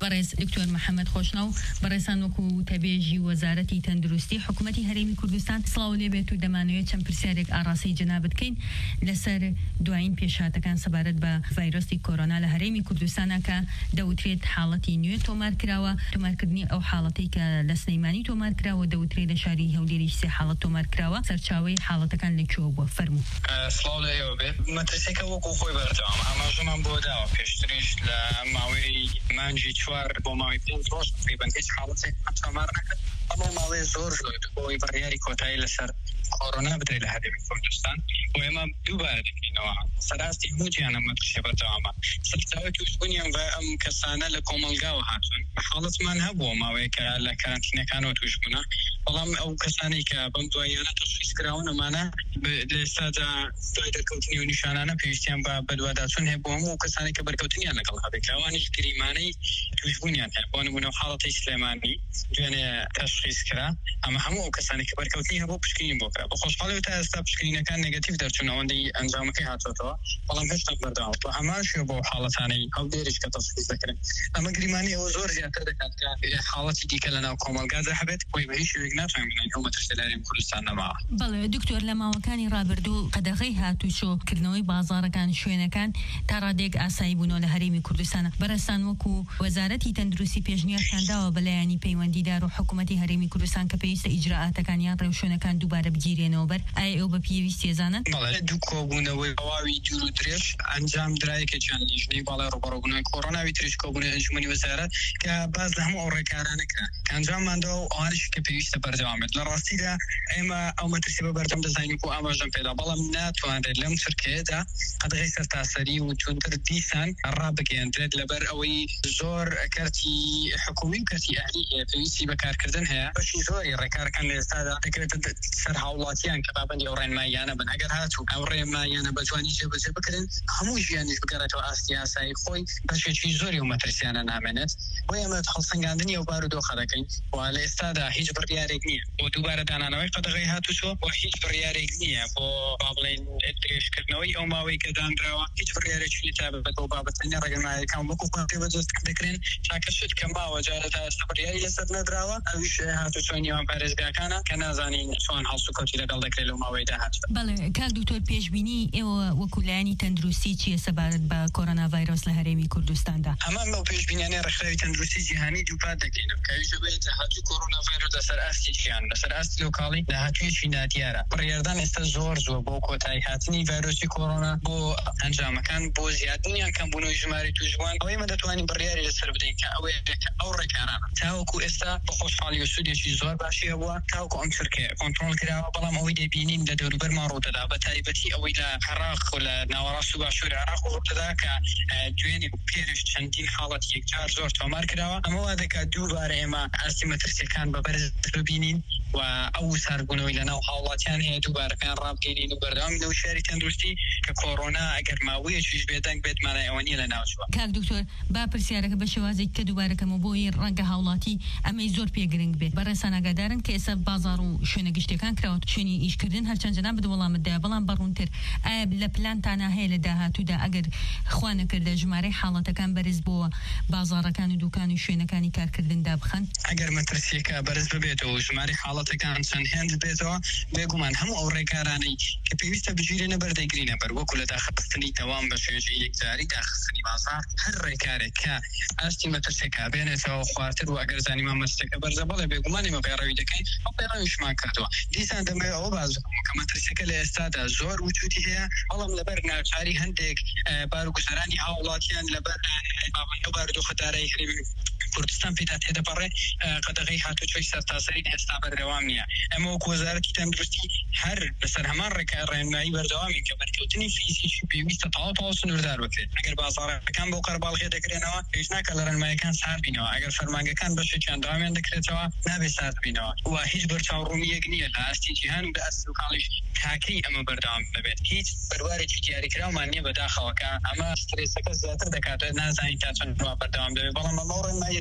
بەڕێز دکتۆر محەممەد خۆشناو بەڕێسان وەکو تەبێژی وەزارەتی تەندروستی حکوومەتی هەرێمی کوردستان سڵاو لێبێت و دەمانەوێت چەند پرسیارێک ئاڕاستی جەناب بکەین لەسەر دوایین پێشهاتەکان سەبارەت بە ڤایرۆسی کۆرۆنا لە هەرێمی کوردستانە کە دەوترێت حاڵەتی نوێ تۆمار کراوە تۆمارکردنی ئەو حاڵەتەی کە لە سلەیمانی تۆمار کراوە دەوترێت لە شاری هەولێری سێ حاڵەت تۆمار کراوە سەرچاوەی حاڵەتەکان لەکوێوە بووە فەرموو سڵاو لێوە بێت مەترسێکە وەکو خۆی بەردەوام ئاماژەمان بۆ داوە پێشتریش لە ماوەی مانجی 4 بۆ ماوەی 5 ڕۆژ تقریباً هیچ حاڵەتێک تۆمار نەکرد ئەمە ماوەی زۆر بۆی بڕیاری کۆتایی لەسەر کۆرۆنا بدرێت لە هەرێمی کوردستان و ئێمە دووبارە دەکەینەوە سەراستی هەموو گیانە مەترسێ بەردەوامە سەرچاوی توشبوونیان بە ئەم کەسانە لە کۆمەلگاوە هاتوون حاڵەتمان هەبووە ماوەیەکە لە کارانتینەکانەوە توشبوونە بەڵام ئەو کەسانی کە بەم دواییانە تەشخیص کراون ئەمانە لێستادا دوای دەرکەوتنی و نیشانانە پێویستیان بە بەدواداچوون هەیە بۆ هەموو کەسانی کە بەرکەوتنیان لەگەڵ هەبێت ئەوانیش گریمانەی توشبوونیان هەیە بۆ نمونە حاڵەتی سلێمانی دوێنێ تەشخیص کرا ئەمە هەموو ئەو کەسانی کە بەرکەوتنی هەبوو پشکنین بۆ کرا بە خۆشحاڵی تا ئێستا پشکنینەکان نێگەتیڤ دەرچوون ئەوەندەی ئەنجامەکەی هاتوۆتەوە بەڵام هێشتا بەردەوام بۆ ئەماشیە بۆ حاڵەتانەی هەولێریش کە تەشخیص دەکرێن ئەمە گریمانی ئەوە زۆر زیاتر دەکات کە حاڵەتی دیکە لەناو کۆمەلگادا هەبێت بۆی بە هیچ شێوەیەک ناتوانین بڵێن ئەو مەترسە لە هەرێمی کوردستان نەماوە. بەڵێ دکتۆر لە ماوەکانی ڕابردوو قەدەغەی هاتوچۆکردنەوەی بازاڕەکان شوێنەکان تا ڕادێک ئاسایی بوونەوە لە هەرێمی کوردستانە بەرەستان وەکو وەزارەتی تەندروستی پێشنیارکانداوە بەلایانی پەیوەندیدار و حکوومەتی هەرێمی کوردستان کە پێویستە ئیجراعاتەکان یان ڕێوشوێنەکان دووبارە بگیرێنەوە بەر ئایا ئەو بە پێویستی ێزانن؟ بەڵێ دوو کۆبوونەوەی هەواوی دوور و درێژ ئەنجام درایەکە چەند لیژنەی باڵای ڕوبەڕۆبوونەوەی کۆرۆناوی تریش کۆبوونەوەی ئەنجومەنی وەزارەت کە باز لە هەموو ئەو ڕێکارانە کرا کە ئەنجامماندەوە و ئەوانش کە پێویستە بەردەوامێت لە ڕاستیدا ئێمە ئەو مەترسی بە بەردەم دەزانین و ئاماژەم پێدا بەڵام ناتوانرێت لەم چرکەیەدا قەدەغەی سەرتاسەری و چونتر دیسان ڕابگەیەندرێت لەبەر ئەوەی زۆر کەرتی حکومی و کەرتی ئەهلی هەیە پێویستی بەکارکردن هەیە بەشی زۆری ڕێکارەکان لە ئێستادا دەکرێتە سەر هاوڵاتیان کە پابەندی ئەو ڕێنماییانە بن ئەگەر هاتوو ئەو ڕێنماییانە بەجوانی جێبەجێ بکرێن هەموو ژیانیش بگەڕێتەوە ئاستی یاسایی خۆی بەشێکی زۆری و مەترسیانە نامێنێت بۆ ئێمە هەڵسەنگاندنی ئەو بارودۆخە دەکەین و لە ئێستادا هیچ بڕیارێک نییە بۆ دووبارە دانانەوەی قەدەغەی هاتوچۆ و هیچ بڕیارێک نییە بۆ با بڵێن درێژکردنەوەی ئەو ماوەی کە دانراوە هیچ بڕیارێکی تابەت بۆ بابەتەنی ڕێگەماییەکان وەکو بەجەست دەکرێن چاکە شت کە ماوە جارە تا ئێستا بڕیاری لەسەر نەدراوە ئەویش هاتوچۆ نیوان پارێزگاکانە کە نازانین چۆن هەڵسو کەوتی لەگەڵ دەکرێت لەو ماوەیدا هات. بەڵێ کاک دکتۆر پێشبینی ئێوە وەکو لایەنی تەندروستی چیە سەبارەت بە کۆرۆنا ڤایرۆس لە هەرێمی کوردستاندا؟ هەمان بەو پێشبینیانەی ڕێکخراوی تەندروستی جیهانی دووپات دەکەین کەویش بێت هاتووی کۆرۆنا ڤایرۆس لەسەر ئاستی چیان لەسەر ئاستی لۆکاڵی داهاتوویەکی نادیارە بڕیاردان ئێستا زۆر بۆ کۆتایی هاتنی ڤایرۆسی کۆرۆنا بۆ ئەنجامەکان بۆ زیادبوونیان کەمبوونەوەی ژماری توشبووان ئەوەی مە دەتوانین بڕیاری لەسەر بدەین کە ئەو ڕێکارانە تاوەکو ئێستا بە خۆشحاڵی و سوودێکی زۆر باشی هەبووە تاوەکو ئەم چرکەیە کۆنتڕۆڵ کراوە بەڵام ئەوەی دەبینین لە دەوروبەرمان ڕوودەدا بە تایبەتی ئەوەی لە عێراق و لە ناوەڕاست و باشووری عێراق ڕوودەدا کە دوێنێ پێش چەندین حاڵەت یەکجار زۆر تۆمار کراوە ئەمە وا دەکات دووبارە ئێمە ئاستی مەترسیەکان بەبەرز ببینین و ئەو ساربوونەوەی لەناو هاوڵاتیان هەیە دووبارەکان ڕابگەینین و بەردەوامی لەو شاری تەندروستی کە کۆرۆنا ئەگەر ماوەیەکیش بێدەنگ بێت مانای ئەوە نیە لە ناوچووە. کاک دکتۆر با پرسیارەکە بە شێوازێک کە دووبارەکەمەوە بۆی ڕەنگە هاوڵاتی ئەمەی زۆر پێگرنگ بێت بەڕێسان ئاگادارن کە ئێستا بازاڕ و شوێنە گشتەکان کراوە شوێنی ئیشکردن هەرچەند جەناب وەڵامتدایە بەڵام بەڕوونتر ئایا لە پلانتانە هەیە لە داهاتوودا ئەگەر خوا نەکردە ژمارەی حاڵەتەکان بەرز بۆ بازاڕەکان و دوکان و شوێنەکانی کارکردندا بخەن ئەگەر مەترسیەکە بەرز ببێتەوە ژمارەی حاڵەتەکان چەند هێند بێتەوە بێگومان هەموو ئەو ڕێکارانەی کە پێویستە بژیرێنە بەردەگرینە بەر وەکو لە داخستنی دەوام بە شێژەی یەکجاری داخستنی بازار هەر ڕێکارێک کە ئاستی مەترسیەکە بێنێتەوە خوارتر و ئەگەر زانیمان مەترسیەکە بەرزە بەڵێ بێگومانی مە پێڕەوی دەکەین ئەو پێڕەویشمان کردووە دیسان دەمێ ئەوە باز کە مەترسیەکە لە ئێستادا زۆر وجودی هەیە بەڵام لەبەر ناچاری هەندێک بارگوزارانی هاوڵاتیان لەبەر بارودۆخە دارایی هەرێمی کوردستان پێدا تێدەپەڕێ قەدەغەی هاتوچۆی سەرتاسەری ئێستا بەردەوام نییە ئەمە وەکو وەزارەتی تەندروستی هەر لەسەر هەمان ڕێنمایی بەردەوامی کە بەرکەوتنی فیزیکی پێویستە تەواو سنووردار بکرێت ئەگەر بازاڕەکان بۆ قەرباڵغێ دەکرێنەوە پێش ناکە لە ڕێنماییەکان سارد بینەوە ئەگەر فەرمانگەکان بەشێکیان داوامیان دەکرێتەوە نابێت سارد بینەوە و هیچ بەرچاوڕوومیەک نییە لە ئاستی جیهان و لە ئاستی لۆکاڵیش تاکەی ئەمە بەردەوام ببێت هیچ بڕوارێکی دیاریکراومان نییە بەداخەوەکە ئەمە سترێسەکە زیاتر دەکاتێت نازانین تا چەند بەردەوام دەبێت بەڵام ئەمە ڕێنماییە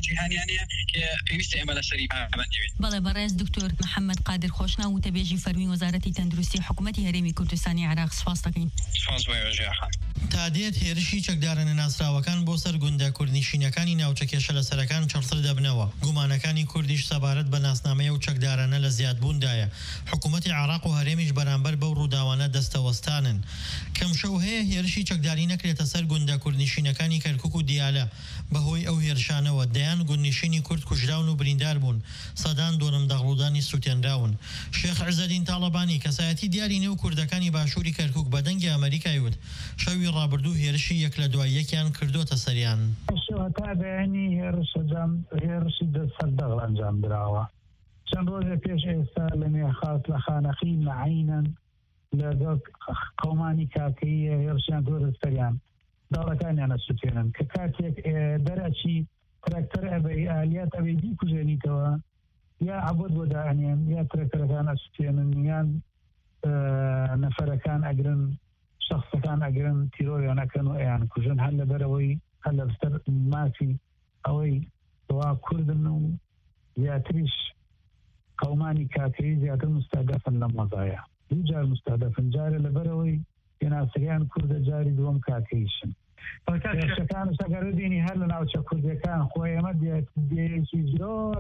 جهانیانه که پێویستە ئێمە لەسەری پابەندی بین. بەڵێ بەڕێز دکتۆر محەممەد قادر خۆشنا و تەبێژی فەرمی وەزارەتی تەندروستی حکوومەتی هەرێمی کوردستانی عراق سپاس دەکەین. سپاس بۆ ێوەژێخان. تادێت هێرشی چەکدارانە ناسراوەکان بۆ سەر گوندە کوردنشینەکانی ناوچە کێشە لەسەرەکان چڕتر دەبنەوە. گومانەکانی کوردیش سەبارەت بە ناسنامەیە و چەکدارانە لە زیادبووندایە. حکوومەتی عراق و هەرێمیش بەرامبەر بەو ڕووداوانە دەستەوەستانن. کەمشەو هەیە هێرشی چەکداری نەکرێتە سەر گوندە کوردنشینەکانی کەرکووک و دیالە. بەهۆی ئەو هێرشانەوە دەیان گوندنشینی کورد کوژراون و بریندار بوون. سەدان دۆنم دەغڵودانی سووتێنراون. شێخ عزەدین تاڵەبانی کەسایەتی دیاری نێو کوردەکانی باشووری کەرکووک بە دەنگی ئەمریکای وت شەوی ڕابردوو هێرشی یەک لە دوای یەکیان کردوتە سەریان. تا بەیانی هێرشی دەسەردەغڵ ئەنجام درراوە. چەند ڕۆژە پێش ئێستا لە مێخاس لە خانەقی مەعینەن لە قەومانی کاکەیە هێرشیان دۆرە سەریان داڵەکانیان ئەسووتێنن کە کاتێک دەرەچی تراکتەر ئەبەی ئالیات ئەبێ بیکوژێنیتەوە یا عەبوت بۆ داهێنێن یا تراکتەرەکان ئەسووتێنن یان نەفەرەکان ئەگرن شخصەکان ئەگرن تیرۆریان ئەکەن و ئەیان کوژن هەر لەبەرەوەی هەر لەبەر مافی ئەوەی وا کوردن و زیاتریش قەومانی کاکەی زیاتر مستهدەفن لەم وەزایە دوو جار مستهدەفن جارە لەبەرەوەی پێناسەکان کوردە جاری دووەم کاکەیشن شەکان سەگەرە دینی هەر لە ناوچە کوردەکان خۆی ئەمە دێکی زۆر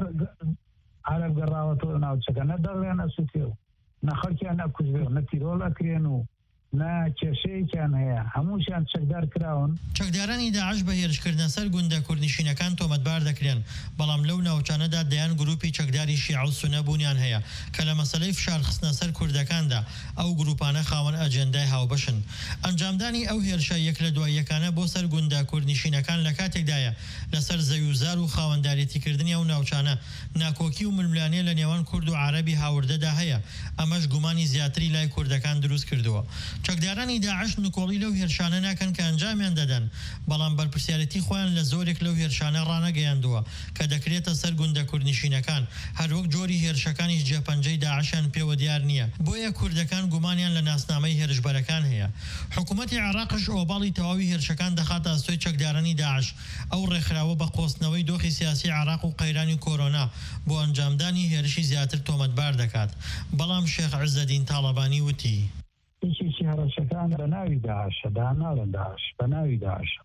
عەرەب گەڕاوەتەوە ناوچەکە نە دەڕێن ئەسووتێ و نە خەڵکیان ئەکوژێ و نە تیرۆڵ ئەکرێن و نا کێشەیەکیان هەیە هەمووشیان چەکدار کراون. چەکدارانی داعش بە هێرشکردنە سەر گوندە کوردنشینەکان تۆمەتبار دەکرێن بەڵام لەو ناوچانەدا دەیان گروپی چەکداری شیعە و سونە بوونیان هەیە کە لە مەسەلەی فشارخستنە سەر کوردەکاندا ئەو گروپانە خاوەن ئەجەندای هاوبەشن. ئەنجامدانی ئەو هێرشە یەک لە دوای یەکانە بۆ سەر گوندە کوردنشینەکان لە کاتێکدایە لەسەر زەویوزار و خاوەنداریەتیکردنی ئەو ناوچانە ناکۆکی و ململانێ لە نێوان کورد و عەرەبی هاوردەدا هەیە ئەمەش گومانی زیاتری لای کوردەکان دروست کردووە. چەکدارانی داعش نکۆڵی لەو هێرشانە ناکەن کە ئەنجامیان دەدەن بەڵام بەرپرسیارەتی خۆیان لە زۆرێک لەو هێرشانە ڕانەگەیاندووە کە دەکرێتە سەر گوندە کوردنشینەکان هەروەک جۆری هێرشەکانیش جێپەنجەی داعشیان پێوە دیار نییە بۆیە کوردەکان گومانیان لە ناسنامەی هێرشبەرەکان هەیە. حکوومەتی عێراقش ئۆباڵی تەواوی هێرشەکان دەخاتە ئەستۆی چەکدارانی داعش ئەو ڕێکخراوە بە قۆستنەوەی دۆخی سیاسی عێراق و قەیرانی کۆرۆنا بۆ ئەنجامدانی هێرشی زیاتر تۆمەتبار دەکات. بەڵام شێخ عزەدین تاڵەبانی وتی یەکێکی هەڕەشەکان بە ناوی داعشە داناڵن داعش بە ناوی داعشە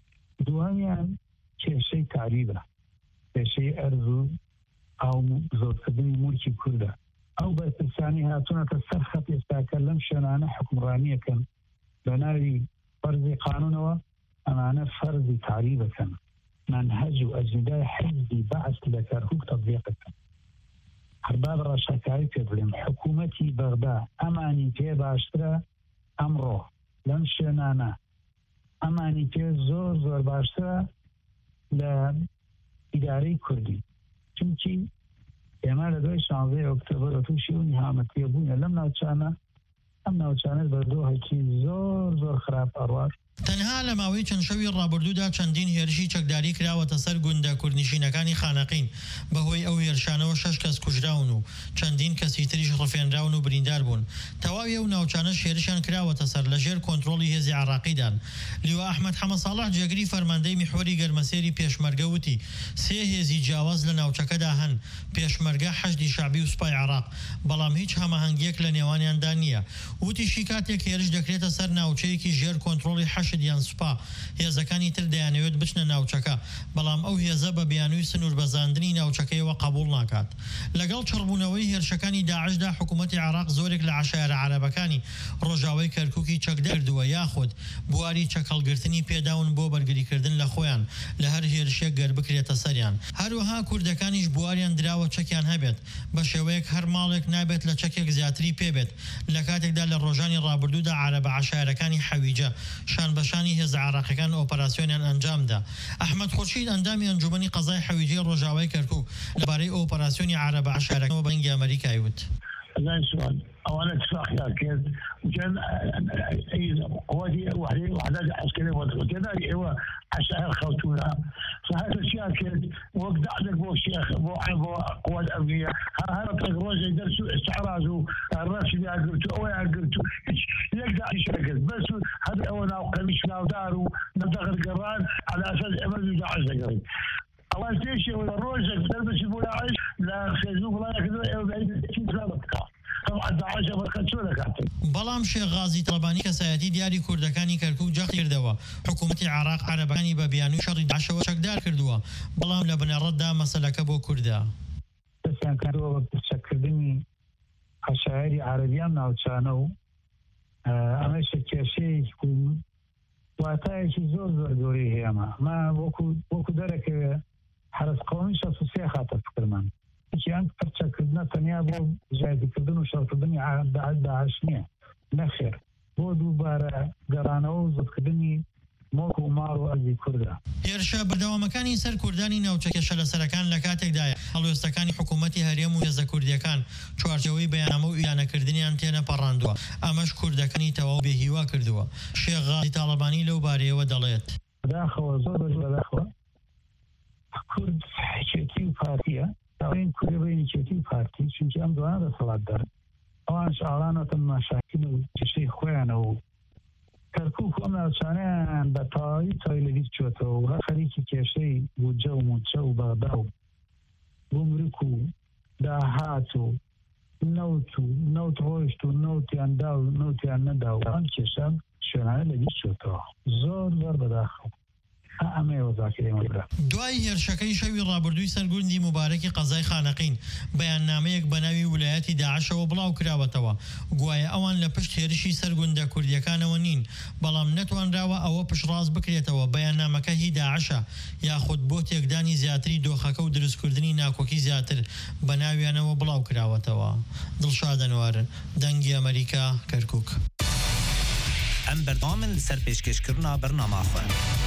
دووەمیان کێشەی تاریبە کێشەی ئەرز و ئەو زۆرکردنی موڵکی کوردە ئەو بەرپرسانی هاتوونەتە سەر خەت ئێستاکە لەم شوێنانە حکومڕانیەکەن بە ناوی فەرزی قانونەوە ئەمانە فەرزی تاریبەکەن منهەج و ئەجندای حیزبی بەعث لە کەرکووک تەطبیقەکەن. هەرباب ڕەشەکاری پێ بڵێم حکوومەتی بەغدا ئەمانی پێ باشترە ئەمڕۆ لەم شوێنانە ئەمانی پێ زۆر زۆر باشترە لە ئیدارەی کوردی چونکی ئێمە لە دوای 16 ئۆکتۆبەر تووشی و نیهامەتیە بوونە لەم ناوچانە ئەم ناوچانە بەردۆهێکی زۆر زۆر خراپ ئەڕوات. تەنها لە ماوەی چەند شەوی ڕابردوودا چەندین هێرشی چەکداری کراوەتە سەر گوندە کوردنشینەکانی خانەقین بەهۆی ئەو هێرشانەوە 6 کەس کوژراون و چەندین کەسی تریش ڕفێنراون و بریندار بوون. تەواوی ئەو ناوچانەش هێرشیان کراوەتە سەر لەژێر کۆنتڕۆڵی هێزی عێراقیدان. لیوا ئەحمەد حەمەدساڵح جێگری فەرماندەی میحوەری گەرمەسێری پێشمەرگە وتی 3 هێزی جیاواز لە ناوچەکەدا هەن پێشمەرگە حەشدی شعبی و سوپای عێراق بەڵام هیچ هەماهەنگیەک لە نێوانیاندا نییە. وتیشی کاتێک هێرش دەکرێتە سەر ناوچەیەکی ژێر کۆنتڕۆڵی حەشدیان سوپا هێزەکانی تر دەیانەوێت بچنە ناوچەکە بەڵام ئەو هێزە بە بیانووی سنوور بەزاندنی ناوچەکەیەوە قبول ناکات. لەگەڵ چڕبوونەوەی هێرشەکانی داعشدا حکوومەتی عێراق زۆرێک لە عەشایرە عەرەبەکانی ڕۆژاوای کەرکووکی چەکدەردووە یاخود بواری چەکەڵگرتنی پێداون بۆ بەرگریکردن لە خۆیان لە هەر هێرشێک گەر بکرێتە سەریان. هەروەها کوردەکانیش بواریان دراوە چەکیان هەبێت بە شێوەیەک هەر ماڵێک نابێت لە چەکێک زیاتری پێبێت. لە کاتێکدا لە ڕۆژانی ڕابردوودا عەرەبە عەشایرەکانی حەویجە شان بەشانی هێز عێراقیەکان ئۆپەراسیۆنیان ئەنجامدا. ئەحمەد خورشید ئەندامی ئەنجومەنی قەزای حەویجەی ڕۆژاوای کەرکووک لەبارەی ئۆپەراسیۆنی عەرەبە عەشایرەکانەوە بەنگی ئەمریکای وت هذا سؤال أولا اتفاق كذا وكان أي قواتي وحدات عسكرية وكذلك هو عشائر خوتونا فهذا الشيء كذا وقت عندك بو شيخ بو قوات أمنية هذا طريق روجة يدرسوا استعراضه الرأس اللي أقلتوا أو أقلتوا يقدر يشارك بس هذا أولا وقمش ناودارو ندخل قران على أساس أمر يدعى الزقري أو ئەوان پێشەوە لە ڕۆژێک دەربەچی بۆ داعش لە فێسبوک وڵایەکردەوە ئێوە بەعیدەتی سڵات بکات طبعا داعش بەرخەت چۆ دەکاتن. بەڵام شێخ غازی تەڵەبانی کەسایەتی دیاری کوردەکانی کەرکووک جەخت کردەوە حکوومەتی عێراق عەرەبەکانی بە بیانووی شەڕی داعشەوە چەکدار کردووە بەڵام لە بنەڕەتدا مەسەلەکە بۆ کووردا دەستیان کردەوە بە پرچەکردنی عەشایری عەرەبیان ناوچانە و ئەمەش کێشەیەکی واتایەکی زۆر زۆر گەورەی هەیەمە ما وەکو دەرەکەوێ حرس قومی 63 خاتە فکرمان هیچیان پرچەکردنە تەنیا بۆ ژایدیکردن و شەڕکردنی داعش نییە نەخێر بۆ دووبارە گەڕانەوە و زەتکردنی مۆک و ماڵ و ئەرزی کوردە. هێرشە بەردەوامەکانی سەر کوردانی ناوچە کێشەلەسەرەکان لە کاتێکدایە هەڵوێستەکانی حکوومەتی هەرێم و هێزە کوردیەکان چوارچەوەی بەیاننامە و ئیلانەکردنیان تێنە پەڕاندووە ئەمەش کوردەکانی تەواو بێهیوا کردووە. شێخ غازی تاڵەبانی لەو بارەیەوە دەڵێت بەداخەوە زۆر بەداخەوە کورد حکێتی و پارتیە داڵێن کوردە بینی کێتی و پارتی چونکی ئەم دوانە دەسەڵاتدار ئەوان شعارانەتەن ماشاکین و کێشەی خۆیانەوە و کەرکووک ئەم ناوچانەیان بە تەواوی تایلەویت چۆتەوە و خەریکی کێشەی بودجە و موچە و بەغدا و گومرک و داهات و نەوت ڕۆیشت و نەوتیاندا و نەوتیان نەدا و ئەم کێشە شوێنانە لەبیست چۆتەوە زۆر زۆر بەداخەوە دوای هێرشەکەی شەوی ڕابردووی سەرگوندی مبارەکی قەزای خانەقین بەیاننامەیەک بە ناوی ویلایەتی داعشەوە بڵاو کراوەتەوە گوایە ئەوان لە پشت هێرشی سەرگوندە کوردیەکانەوە نین بەڵام نەتوانراوە ئەوە پشتڕاست بکرێتەوە بەیاننامەکە هی داعشە یاخود بۆ تێکدانی زیاتری دۆخەکە و دروستکردنی ناکۆکی زیاتر بە ناویانەوە بڵاو کراوەتەوە. دڵشادەنوار دەنگی ئەمریکا کەرکووک. ئەم بەردەوامن لەسەر پێشکەشکردنا بەرنامە خوێن.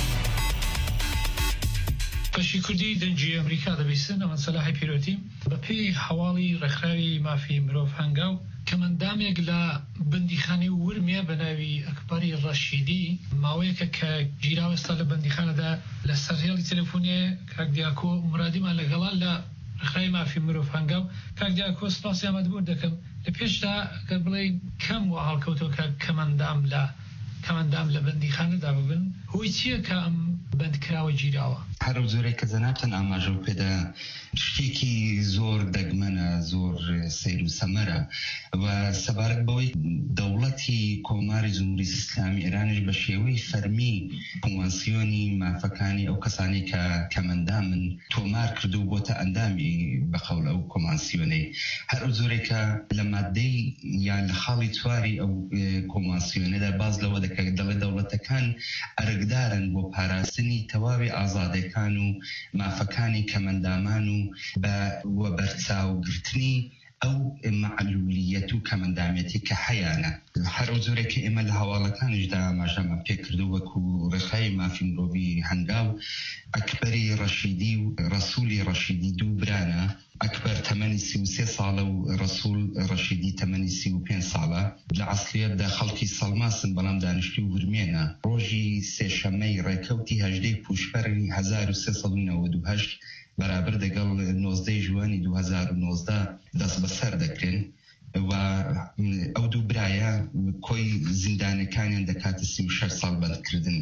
بەشی کوردی دەنگی ئەمریکا دەبیستن ئەمە سەلاحی پیرۆتی بە پێی هەواڵی ڕێکخراوی مافی مرۆڤ هەنگاو کەمەندامێک لە بەندیخانەی ورمێ بە ناوی ئەکبەری ڕەشیدی ماوەیەکە کە گیراوەستا لە بەندیخانەدا لە سەرهێڵی تەلەفۆنێ کاک دیاکۆ مرادیمان لەگەڵا لە ڕێکخراوی مافی مرۆڤ هەنگاو کاک دیاکۆ سپاسی ئامادەبوو دەکەم لە پێشدا کە بڵێ کەم و هەڵکەوتەوە کە کەمەندام لە بەندیخانەدا ببن هۆی چییە کە ئەم بەندکراوە گیراوە؟ هەر زۆرێک کە زەناتەن ئاماژە و پێدا شتێکی زۆر دەگمەنە زۆر سیر و سەمەرە و سەبارەت بەوەی دەوڵەتی کۆماری جمهوری ئیسلامی ئێرانش بە شێوەی فەرمی کۆنڤانسیۆنی مافەکانی ئەو کەسانی کە کەمەندامن تۆمار کردو بۆتە ئەندامی بەقەول ئەو کۆنڤانسیۆنەی هەر زۆرێکە لە مادەی یان لە خاڵی چواری ئەو کۆنڤانسیۆنەدا باز لەوە دەکات دەڵێ دەوڵەتەکان ئەرگدارن بۆ پاراستنی تەواوی ئازادەکان و مافەکانی کەمەندامان و بە بەرچاوگرتنی ئەو معلولیەت و کەمەندامەتی کە حەیانە هەر زۆرێکی ئێمە لە هەواڵەکانیشدا ئاماژەمە پێکردو وەکو ڕێخای مافی مرۆڤی هەنگاو ئەکبەری ڕەشیدی و ڕەسوولی ڕەشیدی دوو برانە ئەکبەر تەمەنی 33 ساڵە و ڕەسوول ڕەشیدی تەمەنی 35 ساڵە لە عەسکریەتدا خەڵکی سەڵماسن بەڵام دانیشتوی ورمێنە ڕۆژی سێشەمەی ڕێکەوتی 18 پوشپەری 1398 بەرابەر دەگەڵ 19 ژوانی 2019 دەست بەسەر دەکرێن و ئەو دوو برایە کۆی زیندانەکانیان دەکاتە 36 ساڵ بەندکردن.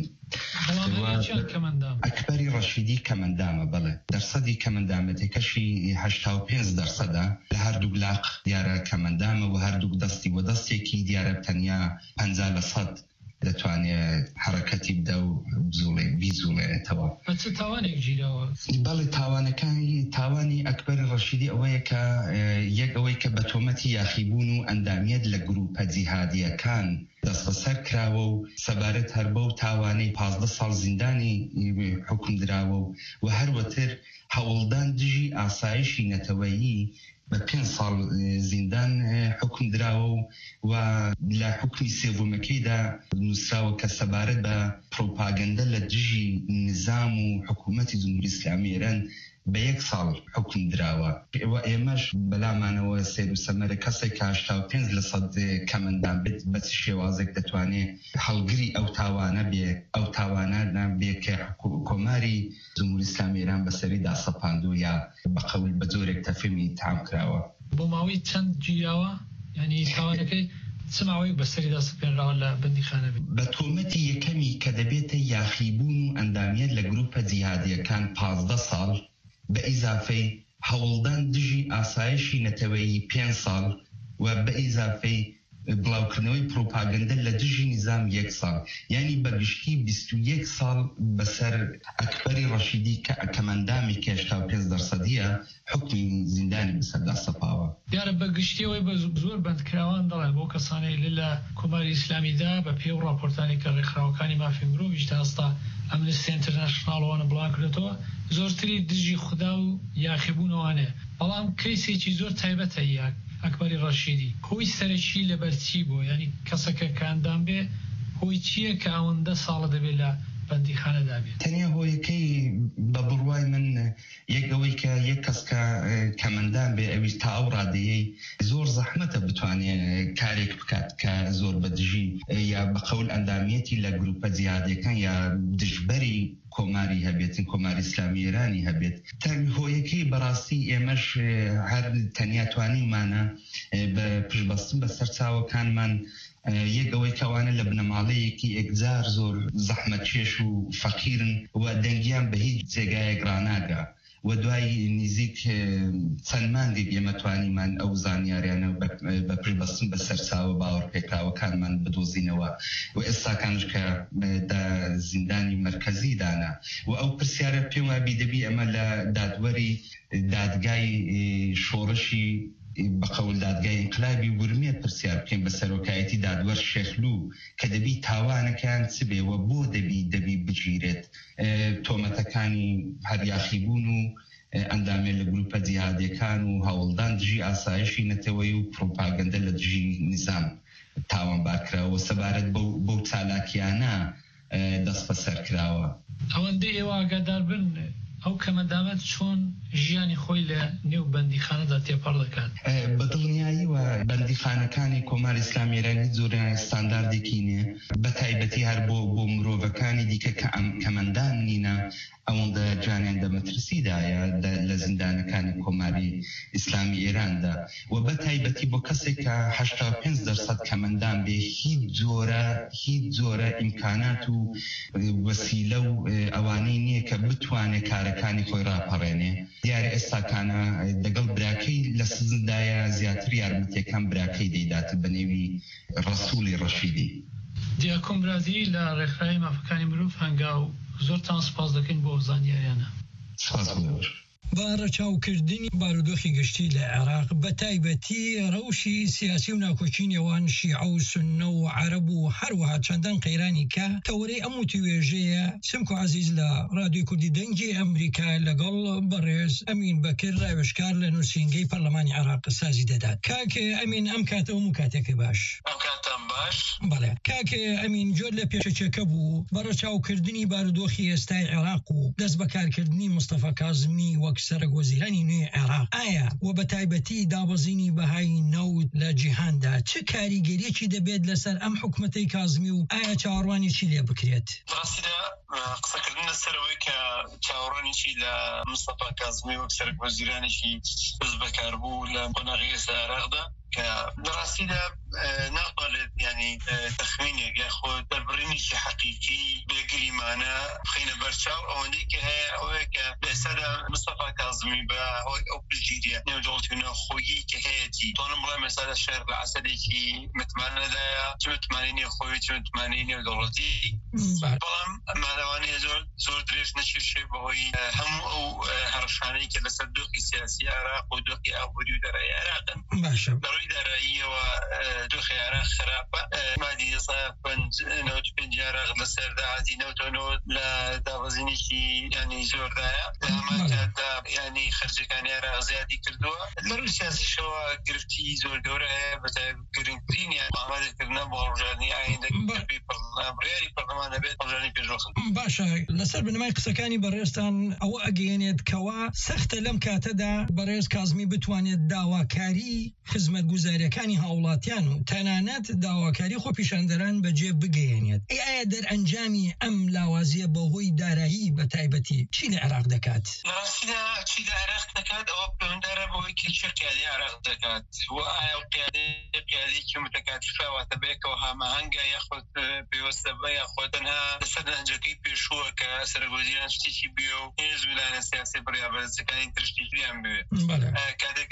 ئەکبەری ڕەشیدی کەمەندامە بەڵێ دەرسەدی کەمەندامەتێکەشی 85% لە هەردوو لاق دیارە کەمەندامە و هەردوو دەستی و دەستێکی دیارە تەنیا 50% دەتوانێت حرەکەتی بدە و بیزوڵێتەوە. تاوانێک گیراوە بەڵێ تاوانی ئەکبەری ڕەشیدی ئەوەیە کە یەک ئەوەی کە بە تۆمەتی یاخیبوون و ئەندامیەت لە گروپە جیهادیەکان دەست بەسەر کراوە و سەبارەت هەر بەو تاوانەی 15 ساڵ زیندانی حکم دراوە و هەروەتر هەوڵدان دژی ئاسایشی نەتەوەیی بە 5 ساڵ زیندان حکم دراوە و لە حکمی سێڤۆمەکەیدا نووسراوە کە سەبارەت بە پرۆپاگەندە لە دژی نظام و حکوومەتی جمهوری ئیسلامی ئێران بە 1 ساڵ حکم دراوە و ئێمەش بەلامانەوە سیر و سەمەرە کەسێک 85% کەمەندان بێت بە شێوازێک دەتوانێت هەڵگری ئەو تاوانە بێ کە کۆماری جمهوری ئیسلامی ئێران بەسەریدا سەپاندو یا بەقەول بە جۆرێک تەفەمی تام کراوە. بۆ ماوەی چەند گیراوە ینی تاوانەکەی چماوەی بەسەریدا سپێنراوە لە بەندیخانە بێت بە تۆمەتی یەکەمی کە دەبێتە یاخیبوون و ئەندامیەت لە گروپە جیهادیەکان 15 ساڵ بە ئیزافەی هەوڵدان دژی ئاسایشی نەتەوەیی 5 ساڵ و بە ئیزافەی بڵاوکردنەوەی پرۆپاگەندە لە دژی نظام 1 ساڵ، یعنی بەگشتی 21 ساڵ بەسەر ئەکبەری ڕەشیدی کە ئەکەمەندامی کە 85% حکمی زیندانی بەسەردا سەپاوە. دیارە بەگشتیەوەی بە زۆر بەندکراوان دەڵێن بۆ کەسانەی لە کۆماری ئیسلامیدا بە پێی و راپۆرتانی کە ڕێکخراوەکانی مافی مرۆڤیش تا ئێستا ئەمنستی ئینتەرناشناڵەوەنە بڵاو کردێتەوە زۆرتری دژی خودا و یاخیبوونەوانێ، بەڵام کەیسێکی زۆر تایبەتە یاک ئەکبەری ڕەشیدی هۆی سەرەکی لەبەرچی بۆ، ینی کەسەکە کاندام بێ هۆی چییە کە ئەوەندە ساڵە دەبێت لە بەندیخانەدا بێت؟ تەنیا هۆیەکەی بە بڕوای من یەکەوەی کە یەک کەس کە کەمەندان بێ ئەویش تا ئەو ڕادەیەی زۆر زەحمەتە بتوانێت کارێک بکات کە زۆر بەدژی یا بە قەول ئەندامیەتی لە گروپە جیهادیەکان یا دژبەری کۆماری هەبێتن کۆماری ئیسلامی ئێرانی هەبێت. تەن هۆیەکەی بەڕاستی ئێمەش هەر تەنیا توانیمانە بە پشتبەستن بەسەر چاوەکانمان یەکەوەی کەوانە لە بنەماڵەیەکی ئێکجار زۆر زەحمەتکێش و فەقیرن و دەنگیان بە هیچ جێگایەک ڕناگا و دوای نزیک چەند مانگێک ئێمە توانیمان ئەو زانیاریانە بە پشتبەستن بەسەر چاوە باوەڕ پێکراوەکانمان بدۆزینەوە و ئێستاکانش کە زیندانی مرکزی دانا و ئەو پرسیارە پێم وابی دەبی ئەمە لە دادوەری دادگای شۆڕشی بەقەول دادگای ئینقلابی ورمێ پرسیار بکەین بە سەرۆکایەتی دادوەر شێخلوو کە دەبی تاوانەکان چ بێ و بۆ دەبی بگیرێت تۆمەتەکانی هەریاخیبوون و ئەندامێ لە گروپە جیهادیەکان و هەوڵدان دژی ئاسایشی نەتەوەی و پرۆپاگەندە لە دژی نظام تاوانبارکراوە سەبارەت بەو چالاکیانە دەست بەسەر کراوە. ئەوەندەی ئێوە ئاگادار بن ئەو کەمەندامەت چۆن ژیانی خۆی لە نێو بەندیخانەدا تێپەڕ دەکات؟ بە دڵنیایی و بەندیخانەکانی کۆماری ئیسلامی ئێرانی زۆریان ستانداردێکی نییە، بە تایبەتی هەر بۆ مرۆڤەکانی دیکە کە ئەم کەمەندان نینە ئەوەندە جانیان دەمەترسیدایە لە زیندانەکانی کۆماری ئیسلامی ئێراندا و بە تایبەتی بۆ کەسێک کە 85% کەمەندان بێ هیچ جۆرە ئیمکانات و وەسیلە و ئەوانەی نییە کە بتوانێت کارەکانی خۆی ڕاپەڕێنێ. دیارە ئێستاکانە لەگەڵ براکەی لە سزندایە زیاتر یارمەتیەکان براکەی دەیدات بە نێوی ڕەسوولی ڕەشیدی. دیاکۆم برازیل لە ڕێکخراوی مافەکانی مرۆڤ هەنگاو زۆرتان سپاس دەکەین بۆ زانیاریانە. سپاس بۆش. بە ڕەچاوکردنی بارودۆخی گشتی لە عێراق بە تایبەتی ڕەوشی سیاسی و ناکۆچی نێوان شیعە و سوننە و عەرەب و هەروەها چەندان قەیرانی کە تەورەی ئەم وتیوێژەیە سمکو عەزیز لە رادیۆی کوردی دەنگی ئەمریکا لەگەڵ بەڕێز ئەمین بەکر ڕاوێژکار لە نووسینگەی پەرلەمانی عێراق سازی دەدات. کاکێ ئەمین ئەم کاتەوە و کاتێکی باش. ئەم کاتەم باش. بەڵێ کاکێ ئەمین جۆر لە پێشەچەکە بوو بە ڕەچاوکردنی بارودۆخی ئێستای عێراق و دەست بەکارکردنی مستەفا کاظمی وەک سەرۆک وەزیرانی نوێی عێراق ئایا و بە تایبەتی دابەزینی بەهای نەوت لە جیهاندا چه کاریگەریەکی دەبێت لەسەر ئەم حکومەتەی کاظمی و ئایا چاوەڕوانی چی لێ بکرێت؟ ڕاستیدا قسەکردن لەسەرەوەی کە چاوەڕوانیی لە مستەفا کاظمی وەک سەرۆک وەزیرانێکی دەست بەکار بوو لە قۆناغی ئێستا عێراقدا کە بەڕاستیدا ناقالێت ینی تەخمینێک یاخۆ دەربڕینێکی حەقیقی بێگریمانە بخینە بەرچاو ئەوەندەی کە هەیە ئەوەیە کە لەسەردا مستەفا کاظمی بە هۆی ئەو پشتگیریە نێودەوڵەتی و ناوخۆیی کە هەیەی تۆنم بڵێم ئێستا شێر لە عەسەرێکی متمانەدایە چ متمانی نێوخۆیی چ متمانی نێودەوڵەتی، بەڵام مادەوانەیە زۆر درێژ نەچێشێ بەهۆی هەموو ئەو هەڕەشانەی کە لەسەر دۆخی سیاسی عێراق و دۆخی ئابووری و دەرەوی عێراقن. باشە دەڕووی داراییەوە دۆخی عێراق خراپە مادی 95 عێراق لەسەردا عادی نەوتۆنەوە لە دابەزینێکی ینی زۆردایە لە هەمان کاتدا ینی خەرجەکانی عێراق زیادی کردووە لە ڕووی سیاسیشەوە گرفتی زۆر گەورە هەیە بە گرنگترینیان ئامادەکردنە بۆ ڕۆژانی ئایندەی بڕیاری پەرلەمان دەبێت ڕۆژانی پێشوەخت. باشە لەسەر بنەمای قسەکانی بەڕێزتان ئەوە ئەگەیەنێت کەوا سەختە لەم کاتەدا بەڕێز کاظمی بتوانێت داواکاری خزمەتگوزاریەکانی هاوڵاتیان و تەنانەت داواکاری خۆ پیشاندەران بەجێ بگەیەنێت. ئایا دەرئەنجامی ئەم لاوازیە بەهۆی دارایی بە تایبەتی چی لە عێراق دەکات؟ ڕاستیدا چی لە عراق دەکات ئەوە پەیوەنددارە بەوەی کە چه قیادی عراق دەکات و ئایا قیادێکی متەکاتیفاواتە بێکەوە هەماهەنگە یاخۆت پێوەستە بە یاخۆ تەنها لەسەر نهەنجەکەی پێشووە کە سەرۆکوەزیران شتێکی بێ و هێز ویلایەنە سیاسی بەڕێوەبەرزەکانی تر شتێکیان بوێت کاتێک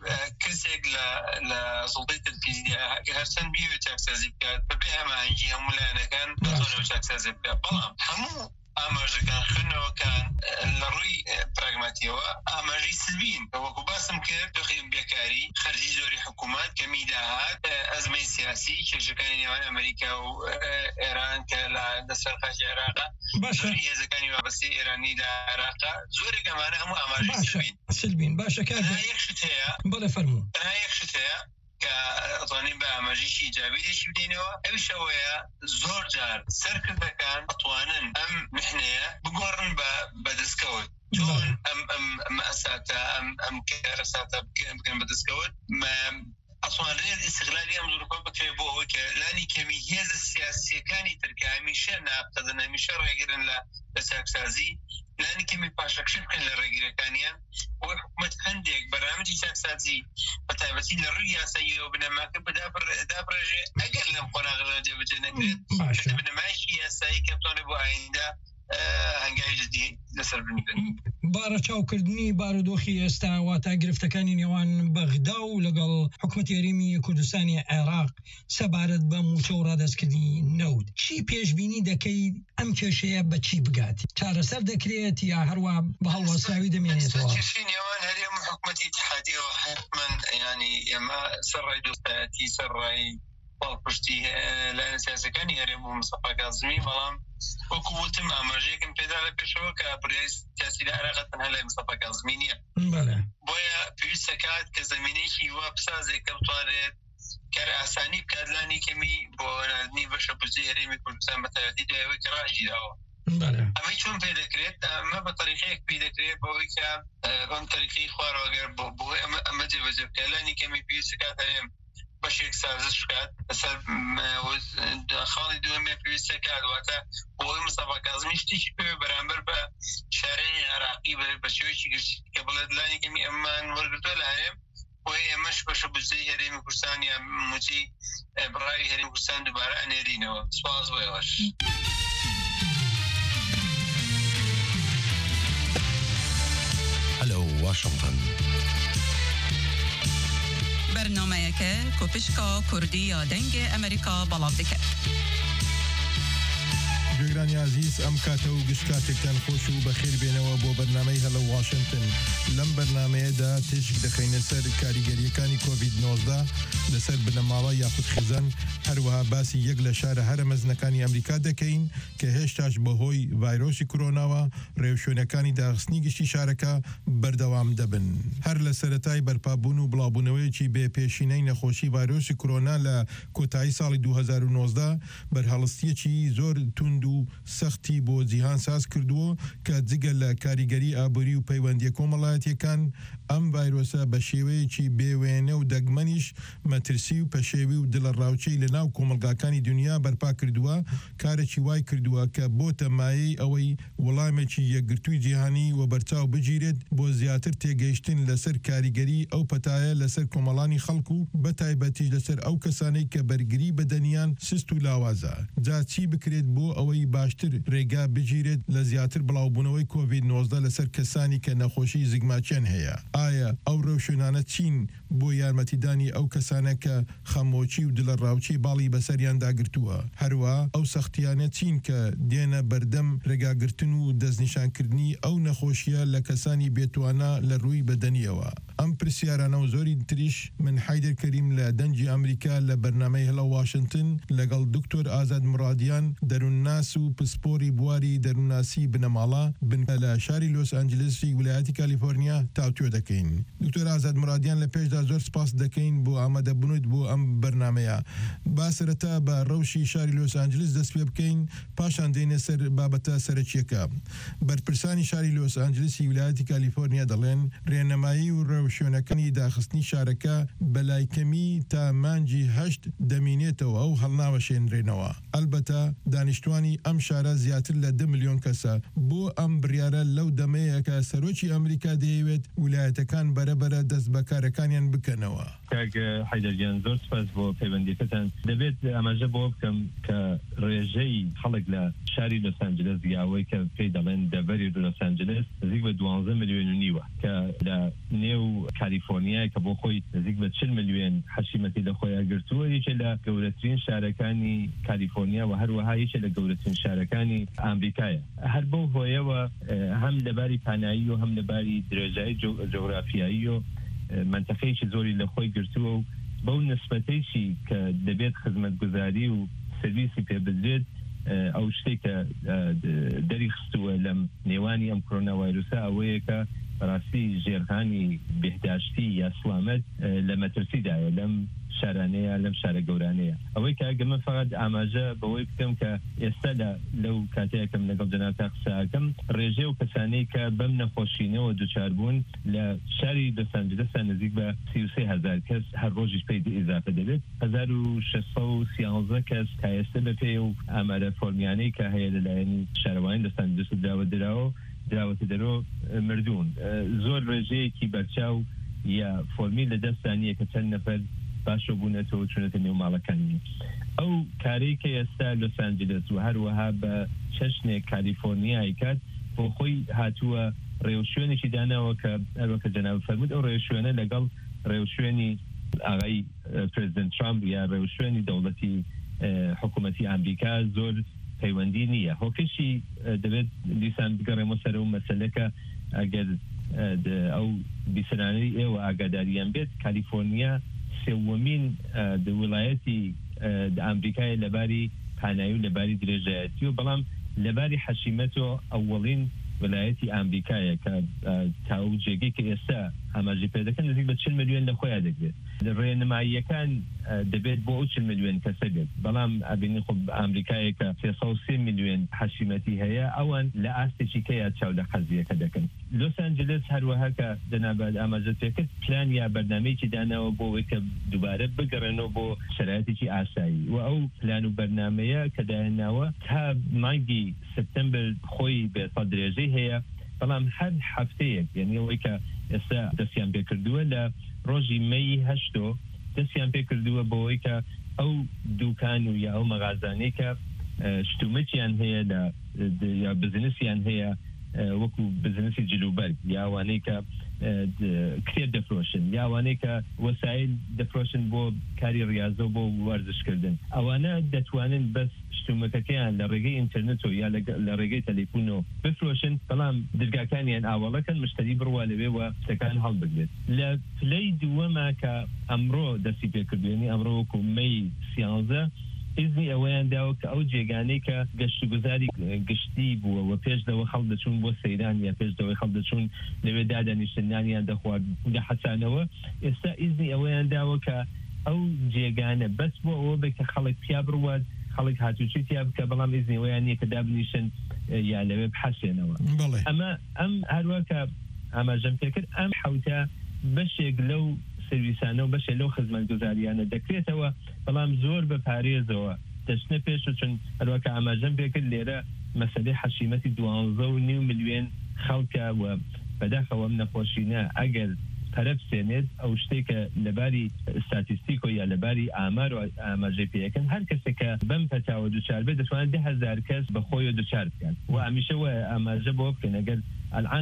کەسێک لە سوڵتەی تەنفیزی هەرچەند بیوێت چاکسازی بکات بەبێ هەماهەنگی هەموو لایەنەکان دەتوانێت چاکسازی بکات بەڵام هەموو ئاماژەکان خوێندنەوەکان لە ڕووی پراگماتیەوە ئاماژەی سلبین وەکو باسم کرد دۆخی بێکاری خەرجی زۆری حکوومەت کەمی داهات ئەزمەی سیاسی کێشەکانی نێوان ئەمریکا و ئێران کە لە دەسەرخاجی عێراقا زۆری هێزەکانی وابەستەی ئێرانی لە عێراقا زۆرێک ئەمانە هەموو ئاماژەی سلبین باشە تەنها یەک شت هەیە بەڵێ فەرموو تەنها یەک شت هەیە کە ئەتوانین بە ئاماژەیەکی ئیجابی دێشی بدەینەوە ئەویش ئەوەیە زۆر جار سەرکردەکان ئەتوانن ئەم میحنەیە بگۆڕن بە دەستکەوت چۆن ئەم ئەساتە ئەم کارەساتە بکەن بە دەستکەوت ئەتوانرێت ئیستیغلالی ئەم زۆرکۆ بکرێت بۆ ئەوەی کە لانی کەمی هێزە سیاسیەکانی ترکیە هەمیشە ناقەدەن هەمیشە ڕێگرن لە چاکسازی لانی کەمی پاشەکشی بکەن لە ڕێگیرەکانیان بۆ حکوومەت هەندێک بەرنامجی چاکسازی بە تایبەتی لە ڕووی یاسایی و بنەماکە دابڕێژێ ئەگەر لەم قۆناغەڵە جێبەجێ نەکرێت بنەمایشی یاسایی کە بتوانێت بۆ ئایندا هەنگاوی جدی لەسەر بنیبن بارە چاوکردنی بارودۆخی ئێستا واتە گرفتەکانی نێوان بەغدا و لەگەڵ حکوومەتی هەرێمی کوردستانی عێراق سەبارەت بە موچە و ڕادەستکردنی نەوت چی پێشبینی دەکەیت ئەم کێشەیە بە چی بگات چارەسەر دەکرێت یا هەروە بە هەڵوەساوی دەمێنێتەوە نێوان هەرێم و حکوومەتی اتحادیەوە حتمەن ینی ئێمە سەرڕای دۆستایەتی سەرڕای پاڵپشتی لایەن سیاسەکانی هەرێم و مستەفا کاظمی بەڵام وەکو وتم ئاماژەیەکم پێدا لە پێشەوە کە بڕیای سیاسی لە عێراق تەنها لای مستەفا کاظمی نییە بۆیە پێویستە کات کە زەمینەیەکی وا بسازێک کە بتوانێت کار ئاسانی بکات لانی کەمی بۆ ناردنی بەشە بودجەی هەرێمی کوردستان بە تایبەتی دایەوەی کە ڕاژیراوە ئەمەی چۆن پێ دەکرێت ئەمە بە طریقەیەک پێ دەکرێت بەوەی کە ئەم طریقەی خوارەوەگەر بۆ ئەمە جێبەجێ بکات لانی کەمی پێویستە کات هەرێم بەشێک سازش بکات لەسەر خاڵی دووەمێ پێویستە کات واتە بۆ ئەوەی مستەفا کاظمی شتێکی پێ بەرامبەر بە شارەی عێراقی بە شێوەیەکی گشتی کە بڵێت لانی کەمی ئەممان وەرگرتووە لە هەرێم وی ئەمەش بەشە بودجەی هەرێمی کوردستان یا موچی بڕاوی هەرێمی کوردستان دووبارە ئەنێرینەوە سپاس بۆ ئێوەش هەلو واشنگتن برنامه‌یەکە کۆپشکا کوردی یا دەنگ ئەمریکا بەڵاو دەکات. گوێگرانی عزیز ئەم کاتە و گشتکاتێکتان خۆش و بەخێر بێنەوە بۆ بەرنامەی هەلە واشنگتن لەم بەرنمەیەدا تێشک دەخینە سەر کاریگەریەکانی کۆڤید-19 لەسەر بنەماڵە یاخود خزان هەروەها باسی یەک لە شارە هەرە مەزنەکانی ئەمریکا دەکەین کە هێشتاش بەهۆی ڤایرۆسی کۆرۆناوە ڕێوشوێنەکانی داخستنی گشتی شارەکە بەردەوام دەبن هەر لە سەرەتای بەرپابوون و بڵاوبوونەوەیەکی بێ پێشینەی نەخۆشی ڤایرۆسی کۆرۆنا لە کۆتایی ساڵی 2019 بەرهەڵستیەکی زۆر توند و سەختی بۆ جیهان ساز کردووە کە جگە لە کاریگەری ئابووری و پەیوەندی کۆمەڵایەتیەکان ئەم ڤایرۆسە بە شێوەیەکی بێوێنە و دەگمەنیش مەترسی و پەشێوی و دڵە ڕاوچەی لە ناو کۆمەلگاکانی دنیا بەرپا کردووە کارێکی وای کردووە کە بۆتە مایەی ئەوەی وەڵامێکی یەکگرتووی جیهانی و بەرچاو بگیرێت بۆ زیاتر تێگەیشتن لەسەر کاریگەری ئەو پەتایە لەسەر کۆمەڵانی خەڵکو و بە تایبەتیش لەسەر ئەو کەسانەی کە بەرگری بەدەنیان سست و لاوازە جا چی بکرێت بۆ ئەوەی باشتر ڕێگا بگیرێت لە زیاتر بڵاوبوونەوەی کۆڤید-19 لەسەر کەسانی کە نەخۆشی زگماچیان هەیە ئایا ئەو ڕێوشوێنانە چین بۆ یارمەتیدانی ئەو کەسانە کە خەمۆچی و دڵە ڕاوچی باڵی بەسەریان داگرتووە هەروە ئەو سەختیانە چین کە دێنە بەردەم ڕێگاگرتن و دەستنیشانکردنی ئەو نەخۆشیە لە کەسانی بێتوانە لە ڕووی بەدەنیەوە ئەم پرسیارانە و زۆری تریش من حیدر کەریم لە دەنجی ئەمریکا لە بەرنامەی هەلە واشنگتن لەگەڵ دکتۆر ئازاد مرادیان دەروونناس و پسپۆری بواری دەروونناسی بنەماڵە بنکە لە شاری لۆس ئەنجلسی ویلایەتی کالیفۆرنیا تاوتوێ دەکەین دکتۆر ئازاد مرادیان لە پێشدا زۆر سپاس دەکەین بۆ ئامادەبوونیت بۆ ئەم بەرنامەیە با سەرەتا بە ڕەوشی شاری لۆس ئەنجلس دەست پێ بکەین پاشان دێنێ سەر بابەتە سەرەکیەکە بەرپرسانی شاری لۆس ئەنجلسی ویلایەتی کالیفۆرنیا دەڵێن ڕێنەمایی و ڕەوش شوێنەکانی داخستنی شارەکە بەلایکەمی تا مانجی 8 دەمینێتەوە ئەو هەڵناوەشێنرێنەوە. ئەلبەتە دانیشتوانی ئەم شارە زیاتر لە 2 ملیۆن کەسە بۆ ئەم بریارە لەو دەمەیە کە سەرۆکی ئەمریکا دەیەوێت ویلایەتەکان بەرەبەرە دەست بەکارەکانیان بکەنەوە. کاگە حیدەرگیان زۆر سپاس بۆ پەیوەندیەکەتان. دەبێت ئاماژە بۆ بکەم کە ڕێژەی خەڵک لە شاری لۆس ئانجلس یاوەی کە پێی دەڵێن دەڤەری لۆس ئانجلس نزیک بە 12 ملیۆن و نیوە کە لە نێو کالیفۆرنیا کە بۆ خۆی نزیک بە 40 ملیۆن حەشیمەتی لە خۆیان گرتووە، یەکێ لە گەورەترین شارەکانی کالیفۆرنیا و هەروەها یەکێ لە گەورەترین شارەکانی ئامریکایە. هەر بەو هۆیەوە هەم لەباری پانایی و هەم لەباری درێژایی جغرافیایی و منتەقەیەکی زۆری لە خۆی گرتووە و بەو نسبەتەیشی کە دەبێت خزمەتگوزاری و سرویسی پێ بدرێت ئەو شتێک کە دەری خستووە لەم نێوانی ئەم کۆرۆنا ڤایرۆسە ئەوەیە کە بەڕاستی ژێرخانی بێهداشتی یا سلامەت لە مەترسیدایە لەم شارانەیە لەم شارە گەورانەیە. ئەوەی کە ئەگەمە فقط ئاماژە بەوەی بکەم کە ئێستا لەو کاتەیەکەم لەگەڵ جەنابتا قسەکەم ڕێژێ و کەسانەی کە بەم نەخۆشینەوە دووچار بوون لە شاری لۆس ئانجلسە نزیک بە 33,000 کەس هەر ڕۆژیش پێی ئیزافە دەبێت. 1613 کەس تا ئێستا بەپێ و ئامارە فۆرمیانەی کە هەیە لەلایەنی شارەوانی لۆس ئانجلس دراوەتە دەرۆ مردوون. زۆر ڕێژەیەکی بەرچاو یا فۆرمی لە دەستانیە کە چەند نەفەر باشە بوونەتەوە چونەتە نێو ماڵەکانی. ئەو کارەی کە ئێستا لۆس ئانجلس و هەروەها بە چەشنێک کالیفۆرنیای کات بۆ خۆی هاتووە ڕێوشوێنێکی داناوە کە هەروەکە جەناب فەرموود ئەو ڕێوشوێنە لەگەڵ ڕێوشوێنی ئاغای پرزیدنت ترامپ یا ڕێوشوێنی دەوڵەتی حکوومەتی ئەمریکا زۆر پەیوەندی نییە. هۆکشی دەبێت دیسان بگەڕێمە سەر و مەسەلەکە ئەگەر ئەو بیسەرانەی ئێوە ئاگاداریان بێت کالیفۆرنیا سێوەمین وڵایەتی ئەمریکای لەباری پانایی و لەباری درێژایەتی و بەڵام لەباری حەشیمەت و ئەوڵین وڵایەتی ئەمریکایە کە تاو جێگەی کە ئێستا ئاماژەی پێ دەکەن نزیک بە 40 ملیۆن لە خۆیان دەگرێت. ڕێنماییەکان دەبێت بۆ 40 ملیۆن کەسە بێت، بەڵام ئەبینی خۆ ئەمریکایە کە 330 ملیۆن حەشیمەتی هەیە ئەوان لە ئاستێکی کەیە چاو لە قەزیەکە دەکەن. لۆس ئانجلس هەروەها کە دەنابێت ئاماژە پێکرد پلان یا بەرنامەیەکی داناوە بۆ ئەوەی کە دووبارە بگەڕێنەوە بۆ شرایطێکی ئاسایی و ئەو پلان و بەرنامەیە کە دایاناوە تا مانگی سپتەمبر خۆی بێتە درێژەی هەیە، بەڵام هەر هەفتەیەک یعنی ئەوەی کە ئێستا دەستیان پێ کردووە لە ڕۆژی مەی 8 دەستیان پێ کردووە بەوەی کە ئەو دوکان و یا ئەو مەغازانەی کە شتومەتیان هەیە یا بزنسیان هەیە وەکو بزنسی جلوبەرگ یاوانەی کە کرێت دەفرۆشن یاوانەی کە وەسایل دەفرۆشن بۆ کاری ڕاضە بۆ وەرزشکردن، ئەوانە دەتوانن بەس شتومەتەکەیان لە ڕێگەی ئینتەرنێت و یا لە ڕێگەی تەلەفۆنەوە بفرۆشن، بەڵام دەرگاکانیان ئاوەڵەکەن مشتری بڕوا لەوێ و شتەکان هەڵبگرێت. لە پلەی دووەما کە ئەمڕۆ دەستی پێکردوێنی ئەمڕۆ وەکو مەی 13 ئیزنی ئەوەیان داوە کە ئەو جێگانەی کە گەشتگوزاری گشتی بووە و پێش دەوە خەڵ دەچوون بۆ سەیران یا پێش دەوەی خەڵ دەچوون لەوێ دادەنیشتنیان دەخوارد لە حەسانەوە، ئێستا ئیزنی ئەوەیان داوە کە ئەو جێگانە بەس بۆ ئەوە بێت کە خەڵک پیا بڕوات خەڵک هاتوچی تیا بکە، بەڵام ئیزنی ئەوەیان نییە کە دابنیشن یا لەوێ بحەسێنەوە. ئەمە ئەم هەروە کە ئاماژەم پێکرد ئەم حوتە بەشێک لەو سرویسانە و بەشێک لەو خزمەتگوزاریانە دەکرێتەوە، بەڵام زۆر بە پارێزەوە دەچنە پێش و چون هەروە کە ئاماژەم پێکرد لێرە مەسەلەی حەشیمەتی 12.5 ملیۆن خەڵکە و بەداخەوە ئەم نەخۆشینە ئەگەر پەرەبسێنێت ئەو شتێکە لەباری ئستاتیستیکۆ یا لەباری ئامار و ئاماژەی پێەکەن هەر کەسێکە بەم پەتاوە دووچار بێت دەتوانێت 10,000 کەس بەخۆی دووچار بکەن و هەمیشەوە ئاماژە بۆ بکەن ئەگەر الان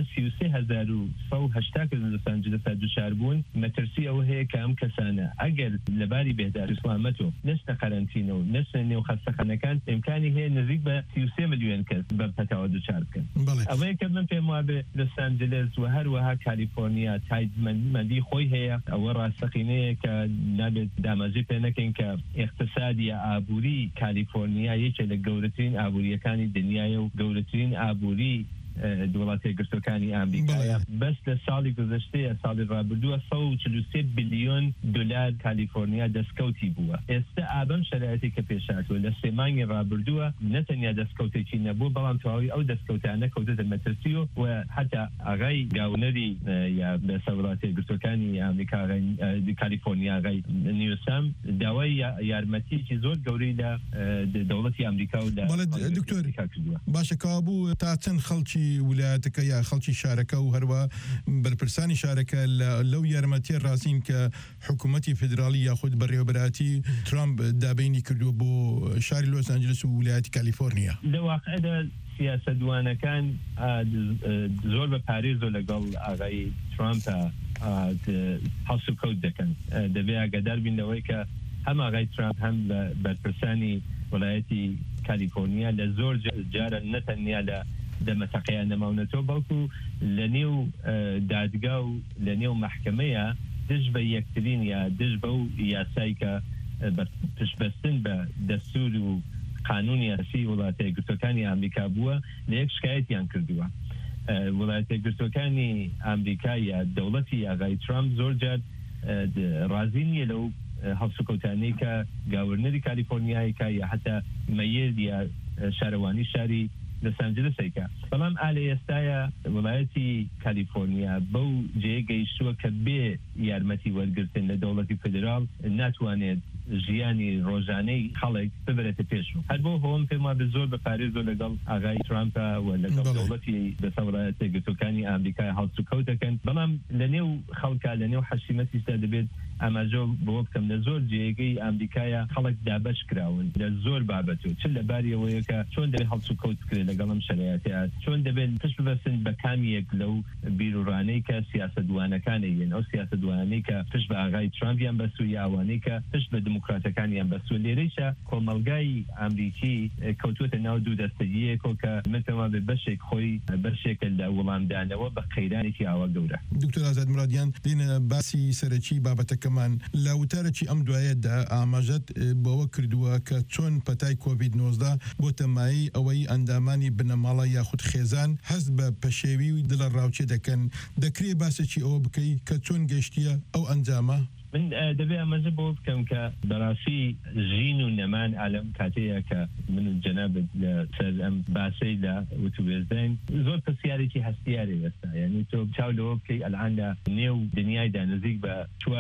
33,180 کەس لە لۆس ئانجلس دووچار بوون، مەترسی ئەوە هەیە کە ئەم کەسانە ئەگەر لەباری بێداری سلامەت و نەچنە قەرەنتینە و نەچنە نێو خەستەخانەکان ئیمکانی هەیە نزیک بە 33 ملیۆن کەس بەم پەتاوە دووچار بکەن. ئەوەیە کە من پێم وابێ لۆس ئانجلس و هەروەها کالیفۆرنیا تایبەتمەندی خۆی هەیە، ئەوە ڕاستەقینەیە کە نابێت دامەزی پێ نەکەین کە اقتصادی ئابووری کالیفۆرنیا یەکێک لە گەورەترین ئابووریەکانی دنیاە و گەورەترین ئابووری وڵاتە یەکگرتوەکانی ئامریکایە بەس لە ساڵی گذشتەیە ساڵی ڕابردووە 143 بلیۆن دلار کالیفۆرنیا دەستکەوتی بووە ئێستا ئابەم شرایەتی کە پێشاتوە لە سێمانگی ڕابردووە نەتەنیا دەستکەوتێکی نەبوو بەڵام تەواوی ئەو دەستکەوتانە کەوتەتە مەترسیەوە و حتا ئاغای گاونەری یا بەسە وڵاتە یەکگرتوەکانی ئامریکا کالیفۆرنیا ئاغای نیوسام داوای یارمەتیی زۆر گەورەی لە دەوڵەتی ئەمریکا و دکتۆر باشە کابوو تا چەند خەڵکی ویلایەتەکە یا خەڵکی شارەکە و هەروە بەرپرسانی شارەکە لەو یارمەتیە ڕاستین کە حکوومەتی فدرالی یاخود بەڕێوەبەراتی ترامپ دابینی کردووە بۆ شاری لۆس ئەنجلس و ویلایەتی کالیفۆرنیا لە واقعدا سیاسەتوانەکان زۆر بە پارێز و لەگەڵ ئاغای ترامپە هەڵس و کەوت دەکەن دەبێ ئاگادار بینەوەی کە هەم ئاغای ترامپ هەم لە بەرپرسانی وڵایەتی کالیفۆرنیا لە زۆر جارە نەتەنیا لە دەمەتەقەیان نەماونەتەوە بەڵکو لە نێو دادگا و لە نێو مەحکەمەیە دژ بە یەکترین یا دژ بە و یاسایی کە پشتبەستن بە دەستور و قانونی ئەسی وڵاتە یەکگرتوەکانی ئەمریکا بووە لە یەک شکایەتیان کردووە وڵاتە یەکگرتوەکانی ئەمریکا یا دەوڵەتی ئاغای ترامپ زۆر جار ڕازی نییە لەو هەڵسوکەوتانەی کە گاورنەری کالیفۆرنیایکە یا حتا مەیەر یا شارەوانی شاری لۆس ئەنجلسێکە بەڵام ئالە ئێستایە وڵایەتی کالیفۆرنیا بەو جێ گەیشتووە کە بێ یارمەتی وەرگرتن لە دەوڵەتی فدرال ناتوانێت ژیانی ڕۆژانەی خەڵک ببرێتە پێشوو هەر بۆ هۆم پێما بە زۆر بە پارێز و لەگەڵ ئاغای ترامپە و لەگەڵ دەوڵەتی بەسەر وڵایەتە یەکگرتوەکانی ئەمریکا هەڵس و کەوت دەکەن بەڵام لە نێو خەڵکا لە نێو حەشیمەتیشدا دەبێت ئاماژە بۆ بکەم لە زۆر جێگەی ئەمریکایە خەڵک دابەش کراون لە زۆر بابەت و چ لە باریەوەیە کە چۆن دەبێت هەڵس و کەوت کرێت لەگەڵم شرایەتیات چۆن دەبێت پشت ببەستن بە کامیەک لەو بیرروڕانەی کە سیاسەتوانەکانە ئەو سیاسەتوانەی کە پشت بە ئاغای ترامپیان بەست و یاوانەی کە پشت بە دموکراتەکانیان بەستوە لێرەیشە کۆمەلگای ئەمریکی کەوتوتە ناو دوو دەستەیەکۆ کە متەما بە بەشێک خۆی بەشێکە لە وەڵامدانەوە بە قەیرانێکی ئاوا گەورە دکتۆر ئازاد مرادیان دێنە باسی سەرەکی بابەتەکەمان لە وتارەکی ئەم دوایەدا ئاماژەت بەوە کردووە کە چۆن پەتای کۆڤید-19 بۆ تەمایی ئەوەی ئەندامانی بنەماڵە یاخود خێزان هەست بە پەشێوی و دڵە ڕاوچێ دەکەن دەکرێت باسێکی ئەوە بکەیت کە چۆن گەشتیە ئەو ئەنجامە من دەبێ ئەمەژە بۆ بکەم کە بەڕاستی ژین و نەمان ئالەم کاتەیە کە من جەنابەت لە سەر ئەم باسی لە وتوێزدەین زۆر پرسیارێکی هەستیارێ ئێستا یعنی تۆ چاو لەوە بکەی ئەلعان لە نێو دنیایدا نزیک بە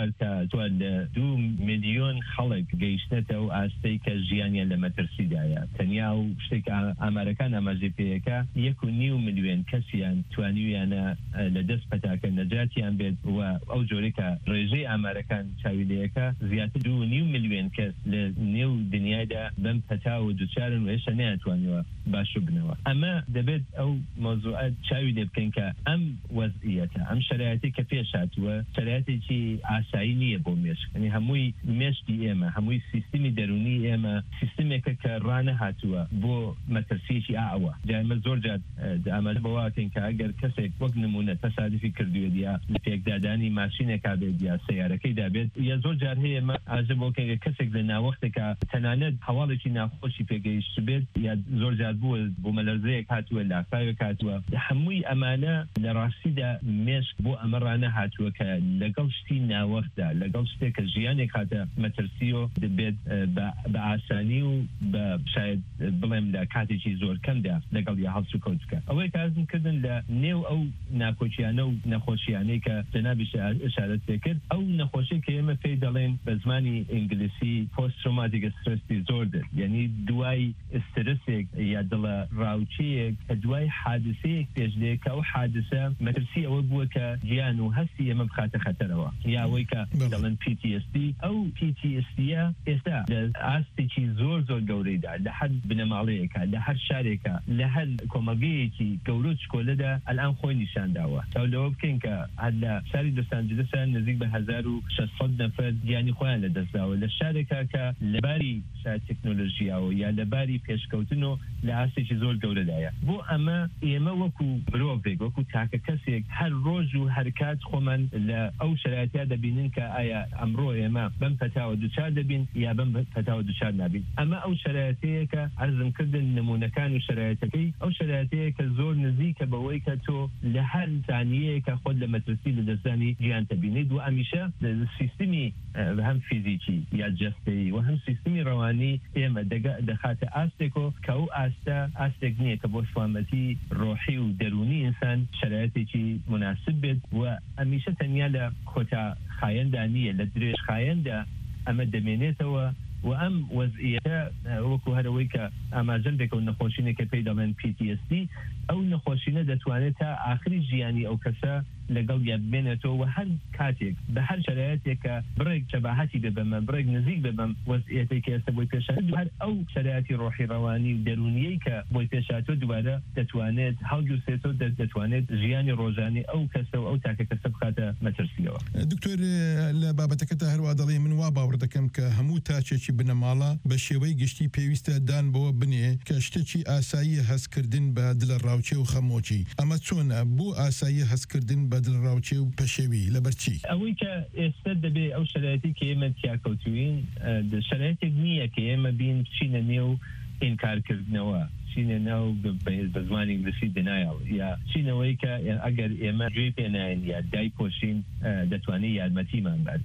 2 میلیۆن خەڵک گەیشتێتە و ئاستەی کە ژیانیان لە مەترسیدایە تەنیا و شتێک ئامارەکان ئاماژەی پێیەکە 1.5 میلیۆن کەسیان توانیویانە لە دەست پەتاکە نەجاتیان بێت و ئەو جۆرێکە ڕێژەی ئامارەکان چاویلەیەەکە زیاتر 2.5 میلیۆن کەس لە نێو دنیادا بەم پەتا و دووچارن و هێشتا نەیانتوانیوە باشو بنەوە ئەمە دەبێت ئەو مۆزوعات چاوی لێ بکەین کە ئەم وەزعیەتە ئەم شرایەتی کە پێش هاتووە شرایەتێکی ئاسایی نییە بۆ مێشک یعنی هەمووی مێشتی ئێمە هەمووی سیستمی دەرونی ئێمە سیستمێکە کە ڕانە هاتووە بۆ مەترسیەکی ئاوە جامە زۆر جات ئامادە بەواکەین کە ئەگەر کەسێک وەک نمونە تەسادفی کردووە دیا لە پێکدادانی ماشینێکا بێت یا سیارەکەی دابێت یا زۆر جار هەیە ئێمە ئاژە بۆ کەسێک لە ناوەختێکە تەنانەت هەواڵێکی ناخۆشی پێگەیشت بێت یا زۆر جار بووە بۆ مەلەرزەیەک هاتووە لافاوێک هاتووە هەمووی ئەمانە لە ڕاستیدا مێشک بۆ ئەمە ڕانە هاتووە کە لەگەڵ شتی ناوەختدا لەگەڵ شتێک کە ژیانێک هاتە مەترسیۆ دەبێت بە ئاسانی و بە شاید بڵێم لە کاتێکی زۆر کەمدا لەگەڵ یا هەڵس و کەوت بکە ئەوەی کازمکردن لە نێو ئەو ناکۆچیانە و نەخۆشیانەی کە جەنابی ئشارەت پێ کرد ئەو نەخۆشی کە ئێمە پێی دەڵێن بە زمانی ئینگلیسی پۆست ترۆماتیک سترس دیزۆردر یعنی دوای استرسێک یا دڵە ڕاوچەیەک کە دوای حادثەیەک پێشدێک کە ئەو حادثە مەترسی ئەوە بووە کە گیان و هەستی ئێمە بخاتە خەتەرەوە یا ئەوەی کە دەڵێن PTSD ئەو PTSD-ە ئێستا لە ئاستێکی زۆر گەورەیدا لە هەر بنەماڵەیەکە لە هەر شارێکە لە هەر کۆمەلگەیەکی گەورە و چکۆلەدا ئەلان خۆی نیشانداوە تا لەوە بکەین کە هەر لە شاری لۆس ئەنجلسە نزیک بە 1600 600 نفر گیانی خۆیان لەدەستداوە لە شارێکا کە لەباری تەکنۆلۆژیاوە یا لەباری پێشکەوتن و لە ئاستێکی زۆر گەورەدایە بۆ ئەمە ئێمە وەکو مرۆڤێک وەکو تاکە کەسێک هەر ڕۆژ و هەر کات خۆمان لە ئەو شرایطیا دەبینن کە ئایا ئەمڕۆ ئێمە بەم پەتاوە دووچار دەبین یا بەم پەتاوە دووچار نابین ئەمە ئەو شرایطەیە کە عەرزمکردن نمونەکان و شرایطەکەی ئەو شرایطەیە کە زۆر نزیکە بەوەی کە تۆ لە هەر زانیەیەکە خۆت لە مەترسی لە دەستانی گیان تەبینیت و ئەمیشە سیستمی هەم فیزیکی یا جەستەیی و هەم سیستمی ڕەوانی ئێمە دەخاتە ئاستێکۆ کە ئەو ئاستە ئاستێک نییە کە بۆ سلامەتی ڕۆحی و دەرونی ئینسان شرایطێکی مناسب بێت و ئەمیشە تەنیا لە کۆتا خایەندا نییە لە درێژ خایەندا ئەمە دەمێنێتەوە و ئەم وەزعیەتە وەکو هەرەوەی کە ئاماژەندێکە و نەخۆشینێکە پێی دەڵێن PTSD ئەو نەخۆشینە دەتوانێت تا ئاخری ژیانی ئەو کەسە لەگەڵ یا بێنێتەوە و هەر کاتێک بە هەر شرایطێکە بڕێک شەباهەتی ببەمە بڕێک نزیک ببەم وەزعیەتێکی ئێستا بۆی پێشات هەر ئەو شرایطی ڕۆحی ڕەوانی و دەرونیەی کە بۆی پێشاتۆ دووبارە دەتوانێت هەڵگوسێتەوە دەتوانێت ژیانی ڕۆژانی ئەو کەسە و ئەو تاکە کەسە بخاتە مەترسیەوە. دکتۆر لە بابەتەکە تا هەروە دەڵێ من وا باوەڕ دەکەم کە هەموو تاچێکی بنەماڵە بە شێوەی گشتی پێویستە دان بەوە بنێ کە شتێکی ئاسایی هەستکردن بە دلە ڕاوچێ و خەمۆکی ئەمە چۆنە بۆ ئاسایی هەستکردن بە دڵ ڕاوچێ و پەشێوی لەبەرچی ئەوەی کە ئێستا دەبێ ئەو شرایطی کە ئێمە تیاکەوتوین شرایطێک نییە کە ئێمە بین بچینە نێو ئینکارکردنەوە چینە ناو بە زمانی ئینگلیسی دنایڵ یا چینەوەی کە ئەگەر ئێمە گوێ پێناین یا دای پۆشین دەتوانێت یارمەتیمان بات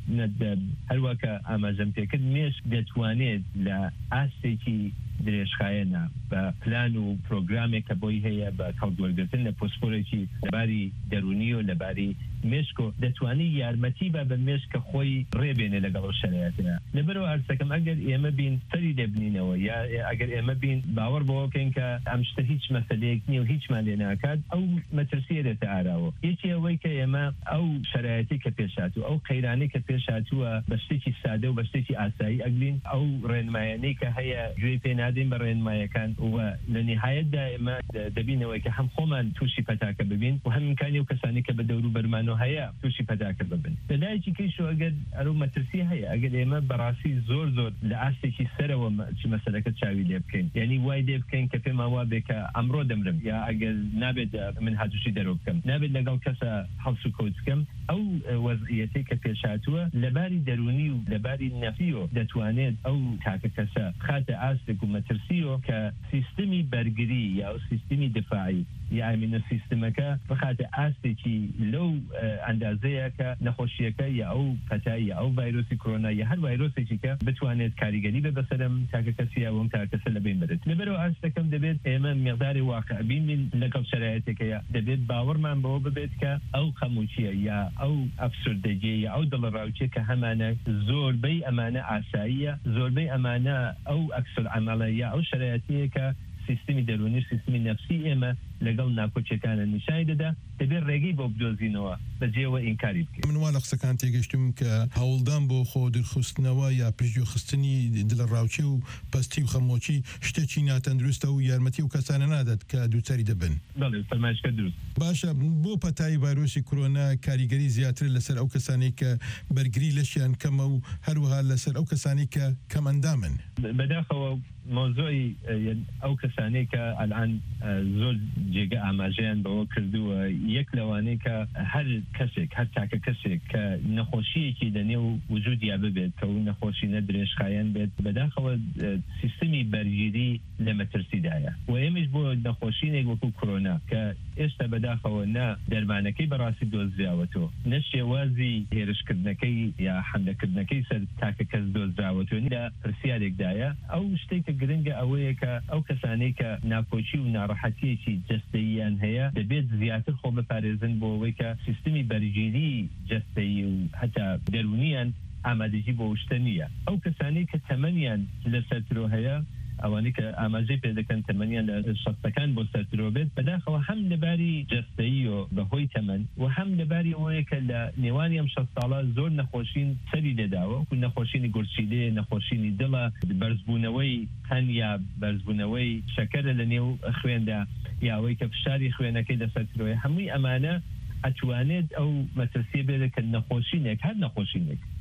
هەروەکە ئاماژەم پێکرد مێش دەتوانێت لە ئاستێکی درێژخایەنە بە پلان و پرۆگرامێک کە بۆی هەیە بە کەڵدوەرگرتن لە پۆسپۆرێکی لەباری دەرونی و لەباری مێشکۆ دەتوانێت یارمەتی بە مێشکە خۆی ڕێبێنێ لەگەڵ شرایطە لەبەرەوە ئەرسەکەم ئەگەر ئێمە بین سەری دەبنینەوە یا ئەگەر ئێمە بین باوەڕ بەوە بکەین کە ئەم شتە هیچ مەسەلەیەک نییە و هیچمان لێ ناکات ئەو مەترسیە دێتە ئاراوە یەکی ئەوەی کە ئێمە ئەو شرایطی کە پێشاتوە ئەو قەیرانەی کە پێشاتووە بە شتێکی سادە و بە شتێکی ئاسایی ئەگرین ئەو ڕێنمایانەی کە هەیە گوێ پێ نادەین بە ڕێنمایەکان و لە نهایەتدا ئێمە دەبینەوەی کە هەم خۆمان تووشی پەتاکە ببین و هەم ئیمکانی و کەسانی کە بە دەور و بەرمانەوە هەیە تووشی پەتاکە ببن لەلایەکی کەیشەوە ئەگەر ئەرو مەترسی هەیە ئەگەر ئێمە بەڕاستی زۆر لە ئاستێکی سەرەوە چ مەسەلەکە چاوی لێ بکەین یعنی وای لێ بکەین کە پێم وا بێ کە ئەمڕۆ دەمرم یا ئەگەر نابێت من هاتووشی دەرەوە بکەم نابێت لەگەڵ کەسە هەڵس و کەوت بکەم ئەو وەزعیەتەی کە پێشاتووە لەباری دەرونی و لەباری نەفیۆ دەتوانێت ئەو تاکە کەسە خاتە ئاستێک و مەترسیۆ کە سیستمی بەرگری یا ئەو سیستمی دفاعی یا ئەمینە سیستمەکە بخاتە ئاستێکی لەو ئەندازەیە کە نەخۆشیەکە یا ئەو پەتای یا ئەو ڤایرۆسی کۆرۆنا یا هەر ڤایرۆسێکی کە بتوانێت کاریگەری بە بەسەرم تاکە کەسی ئەوم تا کەسە لەبین بێت لەبەرەوە ئاستەکەم دەبێت ئێمە مقداری واقع بین لەگەڵ شرایطێکەیە دەبێت باوەڕمان بەوە ببێت کە ئەو خەموچیە یا ئەو ئەفسردەگی یا ئەو دڵڕاوچێ کە هەمانە زۆربەی ئەمانە ئاساییە زۆربەی ئەمانە ئەو ئەکسل عەمەڵە یا ئەو شرایطەیە کە سیستمی دەرونی سیستمی نەفسی ئێمە لەگەڵ ناکۆچەکانە نیشانی دەدا دەبێت ڕێگەی بۆ بدۆزینەوە بەجێوە ئینکاری بکەین من وا لە قسەکان تێگەشتم کە هەوڵدان بۆ خۆ دەرخستنەوە یا پشتگوێخستنی دلە ڕاوچێ و پەستی و خەمۆکی شتێکی ناتەندروستە و یارمەتی و کەسانە نادات کە دووچاری دەبن فەرمایشکە دروست باشە بۆ پەتای ڤایرۆسی کۆرۆنا کاریگەری زیاتر لەسەر ئەو کەسانی کە بەرگری لەشیان کەمە و هەروەها لەسەر ئەو کەسانی کە کەم ئەندامن بەداخەوە مۆزۆی ئەو کەسانەی کە ئەلان زۆر جێگە ئاماژەیان بەوە کردووە یەک لەوانەیە کە هەر کەسێک هەر تاکە کەسێک کە نەخۆشیەکی لەنێو وجودیا ببێت کە و نەخۆشی نەدرێژخایەن بێت بەداخەوە سیستمی بەرگیری لە مەترسیدایە و ئێمەش بۆ نەخۆشینێک وەکو کۆرۆنا کە ئێستا بەداخەوە نا دەرمانەکەی بەڕاستی دۆزراوەتەوە نە شێوازی هێرشکردنەکەی یا حەملەکردنەکەی سەر تاکە کەس دۆزراوەتەوە لە پرسیارێکدایە ئەو شتێکە گرنگە ئەوەیە کە ئەو کەسانەی کە ناکۆچی و ناڕەحەتیەکی جەستەییان هەیە دەبێت زیاتر خۆ بپارێزن بۆ ئەوەی کە سیستمی بەرگیری جەستەیی و هەتا دەرونیان ئامادەجی بۆ شتە نییە ئەو کەسانی کە تەمەنیان لە سەرترۆ هەیە ئەوانەی کە ئاماژەی پێ دەکەن تەمەنیان لە شەستەکان بۆ سەرترۆ بێت بەداخەوە هەم لەباری جەستەیی و بەهۆی تەمەن و هەم لەباری ئەوەیە کە لە نێوانی ئەم 60 ساڵە زۆر نەخۆشین سەری لێداوە و نەخۆشینی گورچیلێ نەخۆشینی دڵە بەرزبوونەوەی هەن یا بەرزبوونەوەی شەکەرە لە نێو خوێندا یا ئەوەی کە فشاری خوێنەکەی لەسەرترۆی هەمووی ئەمانە ئەتوانێت ئەو مەترسیە بێت کە نەخۆشینێک هەر نەخۆشینێک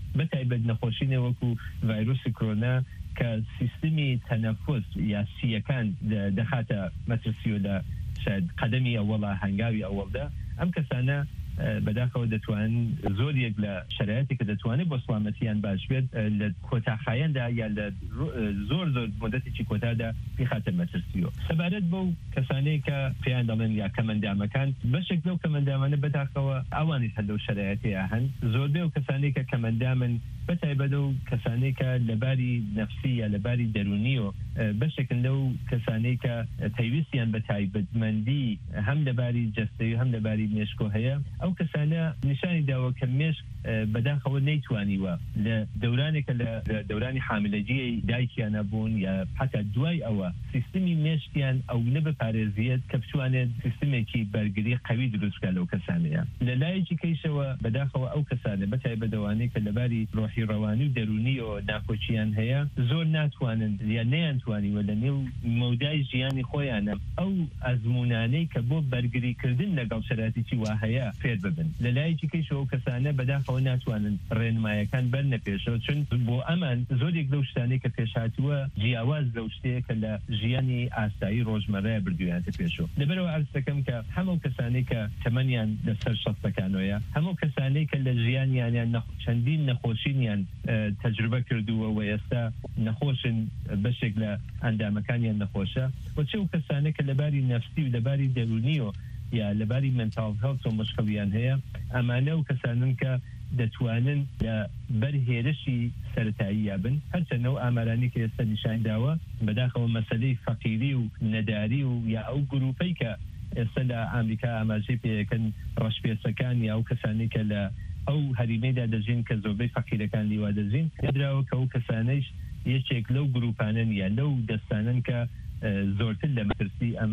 بەتایبەت نەخۆشینە وەکو ڤایرۆسی کۆرۆنا کە سیستمی تەنەفس یا سیەکان دەخاتە مەترسی و لە شاید قەدەمی ئەوەڵە هەنگاوی ئەوەڵدا ئەم کەسانە بەداخەوە دەتوان زۆریەک لە شرایەتی کە دەتوانێت بۆ سڵامەتیان باش بێت لە کۆتاخایەندا یا لە زۆر مدەتێکی کۆتادا پیخاتە مەترسیەوە سەبارەت بەو کەسانەی کە پێیان دەڵێن یا کەمەندامەکان بەشێک لەو کەمەندامانە بەداخەوە ئەوانی هەر لەو شرایەتەیە هەن زۆربەی و کەسانەی کە کەمەندامن بەتایبەت و کەسانەی کە لەباری نەفسی یا لەباری دەرونیەوە بەشێکن لەو کەسانەی کە پەیویستیان بە تایبەتمەندی هەم لەباری جەستەوی هەم لەباری مێشکۆ هەیە ئەو کەسانە نیشانی داوە کە مێشک بەداخەوە نەیتوانیوە لە دەورانێکە لە دەورانی حاملەجیی دایکیانە بوون یا حتا دوای ئەوە سیستمی مێشکیان ئەو نەبپارێزیێت کە بتوانێت سیستمێکی بەرگری قوی دروستکە لەو کەسانەیە لە لایەکی کەیشەوە بەداخەوە ئەو کەسانە بەتایبەتەوانەی کە لەباری ڕۆحی ڕەوانی و دەرونیەوە ناکۆچیان هەیە زۆر ناتوانن یا نەیانتوانیوە لە نێو مەودای ژیانی خۆیانە ئەو ئەزمونانەی کە بۆ بەرگریکردن لەگەڵ شەراتێکی وا هەیە فێر ببن لە لایەکی کەیشەوە کەسانە بەداخەوە ناتوانن ڕێنمایەکان بەرنە پێشەوە چون بۆ ئەمان زۆرێک لەو شتانەی کە پێشهاتووە جیاواز لەو شتەیە کە لە ژیانی ئاسایی ڕۆژمەرەیە بردویانتە پێشەوە لەبەرەوە عەرز دەکەم کە هەموو کەسانەی کە تەمەنیان لەسەر شەستەکانەوەیە هەموو کەسانەی کە لە ژیانیان چەندین نەخۆشینیان تەجروبە کردووە و ئێستا نەخۆشن بەشێک لە ئەندامەکانیان نەخۆشە و چه کەسانە کە لەباری نەفسی و لەباری دەرونیەوە یا لەباری منتال هێڵت و مشکڵیان هەیە ئەمانە و کەسانن کە دەتوانن لە بەرهێرشی سەرەتایی یابن هەرچەندە ئەو ئامارانی کە ئێستا نیشان داوە بەداخەوە مەسەلەی فەقیری و نەداری و یا ئەو گروپەی کە ئێستا لە ئامریکا ئاماژەی پێەکەن ڕەشپێچەکان یا ئەو کەسانی کە لە ئەو هەریمەیدا دەژین کە زۆربەی فەقیرەکان لیوا دەژین دراوە کە ئەو کەسانەیش یەکێک لەو گروپانن یا لەو دەستانن کە زۆرتر لە مەترسی ئەم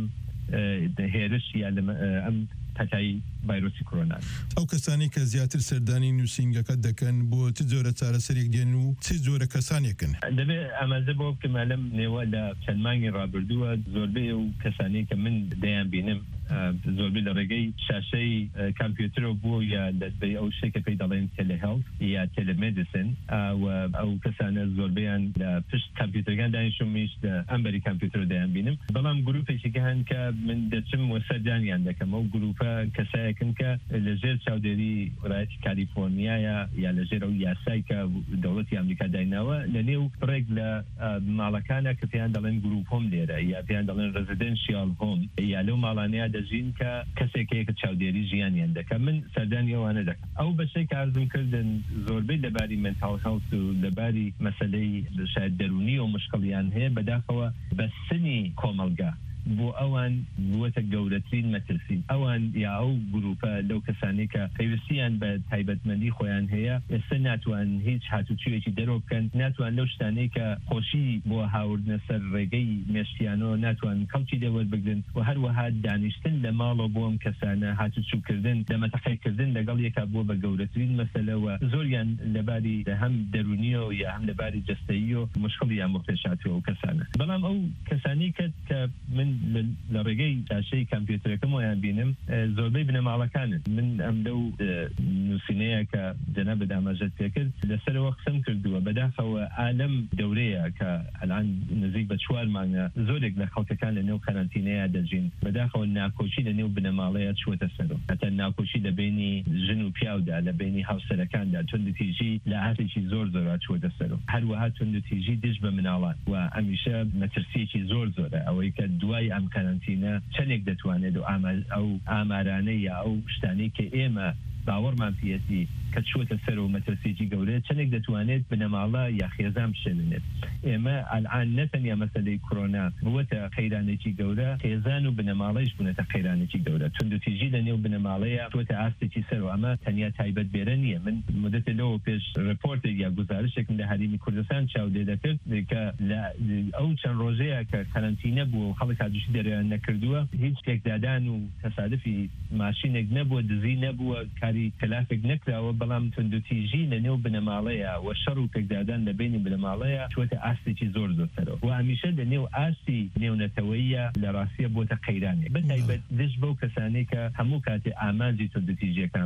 هێرش یا ئەم پەتایی ڤایرۆسی کۆرۆنا ئەو کەسانی کە زیاتر سەردانی نووسینگەکە دەکەن بۆ چ جۆرە چارەسەرێک دێن و چ جۆرە کەسانێکن دەبێت ئاماژە بۆ بکەم لەم نێوە لە چەند مانگی ڕابردووە زۆربەی و کەسانی کە من دەیان بینم زۆربەی لە ڕێگەی شاشەی کامپیوترۆ بوو یا دەستبەی ئەو شتێکە پێی دەڵێن تێلهێڵت یا تێلەمێدیسن ئەو کەسانە زۆربەیان لە پشت کامپیوتەرەکان دانیشتم میش ئەمبەری کامپیوتر دەیان بینم بەڵام گروپێکێکی هەن کە من دەچم وە سەردانیان دەکەم ئەو گروپە کەسایەکن کە لەژێر چاودێری وڵایەتی کالیفۆرنیایە یا لەژێر ئەو یاسای کە دەوڵەتی ئەمریکا دایناوە لە نێو ڕێک لە ماڵەکانە کە پێیان دەڵێن گروپ هۆم لێرە یا پێیان دەڵێن ڕێزیدەنشیال هۆم یا لەو ماڵانەیە دەژین کە کەسێکەیە کە چاودێری ژیانیان دەکەم من سەردانی ئەوانە دەکەم ئەو بەشێک ئارزم کردن زۆربەی لەباری منتال هێڵت و لەباری مەسەلەی شاید دەرونی و مشکڵیان هەیە بەداخەوە بە سنی کۆمەلگا بۆ ئەوان بووەتە گەورەترین مەترسین ئەوان یا ئەو گروپە لەو کەسانی کە پێویستیان بە تایبەتمەندی خۆیان هەیە ئێستا ناتوان هیچ هاتوچوویەکی دەرۆ بکەن ناتوان لەو شتانەی کە خۆشی بۆ هاوردنە سەر ڕێگەی مێشتیانەوە ناتوان کەڵکی دەوەربگرن و هەروەها دانیشتن لە ماڵەوە بۆ ئەم کەسانە هاتوچووکردن دەمەتەقەیکردن لەگەڵ یەکا بۆ بە گەورەترین مەسەلەوە زۆریان لەباری هەم دەرونیەوە یا هەم لەباری جەستەیی و مشکڵیان بۆ پێشاتوە ئەو کەسانە بەڵام ئەو کەسانی کە من لە ڕێگەی شاشەی کامپیوترەکەم ویان بینم زۆربەی بنەماڵەکانن من ئەم لەو نووسینەیە کە جەناب دامەژەت پێکرد لەسەرەوە قسەم کردووە بەداخەوە ئالەم دەورەیە کە ئەلان نزیک بە 4 مانگە زۆرێک لە خەڵکەکان لە نێو قەرەنتینەیە دەژین بەداخەوە ناکۆچی لە نێو بنەماڵەیە چوەتە سەرەوە هەتا ناکۆچی لە بینی ژن و پیاودا لە بینی هاوسەرەکاندا توندوتیژی لە ئاستێکی زۆر چوەتە سەرەوە هەروەها توندوتیژی دژ بە مناڵان و ئەمیشە مەترسیەکی زۆرە ئەوەی کە دوای ئەم کارانتینە چەندێک دەتوانێت ئەو ئامارانەی یا ئەو شتانەی کە ئێمە باوەڕمان پێێتی کە چوەتە سەر و مەترسیی گەورەیە چەندێک دەتوانێت بنەماڵە یا خێزان بشێنێت ئێمە ئەلعان نەتەنیا مەسەلەی کۆرۆنا بووەتە قەیرانێکی گەورە خێزان و بنەماڵەیش بوونەتە قەیرانێکی گەورە توندوتیژی لە نێو بنەماڵەیە چوەتە ئاستێکی سەر و ئەمە تەنیا تایبەت بێرە نییە من مدەتە لەوە پێش ڕپۆرتێک یا گزارشێکم لە هەریمی کوردستان چاودێ دەکرد کە لە ئەو چەند ڕۆژەیە کە کەرەنتینە بوو و خەڵک هاتووشی دەریان نەکردووە هیچ تێکدادان و تەسادفی ماشینێک نەبووە دزی نەبووە کاری کلافێک نەکراوە بەڵام توندوتیژی لە نێو بنەماڵەیە و شەڕ و تێکدادان لە بینی بنەماڵەیە چوەتە ئاستێکی زۆر زۆرترەوە و هەمیشە لە نێو ئاستی نێونەتەوەیە لە ڕاستیە بۆتە قەیرانێک بەتایبەت دژ بەو کەسانەی کە هەموو کاتێ ئامانجی توندوتیژیەکان بوون ژن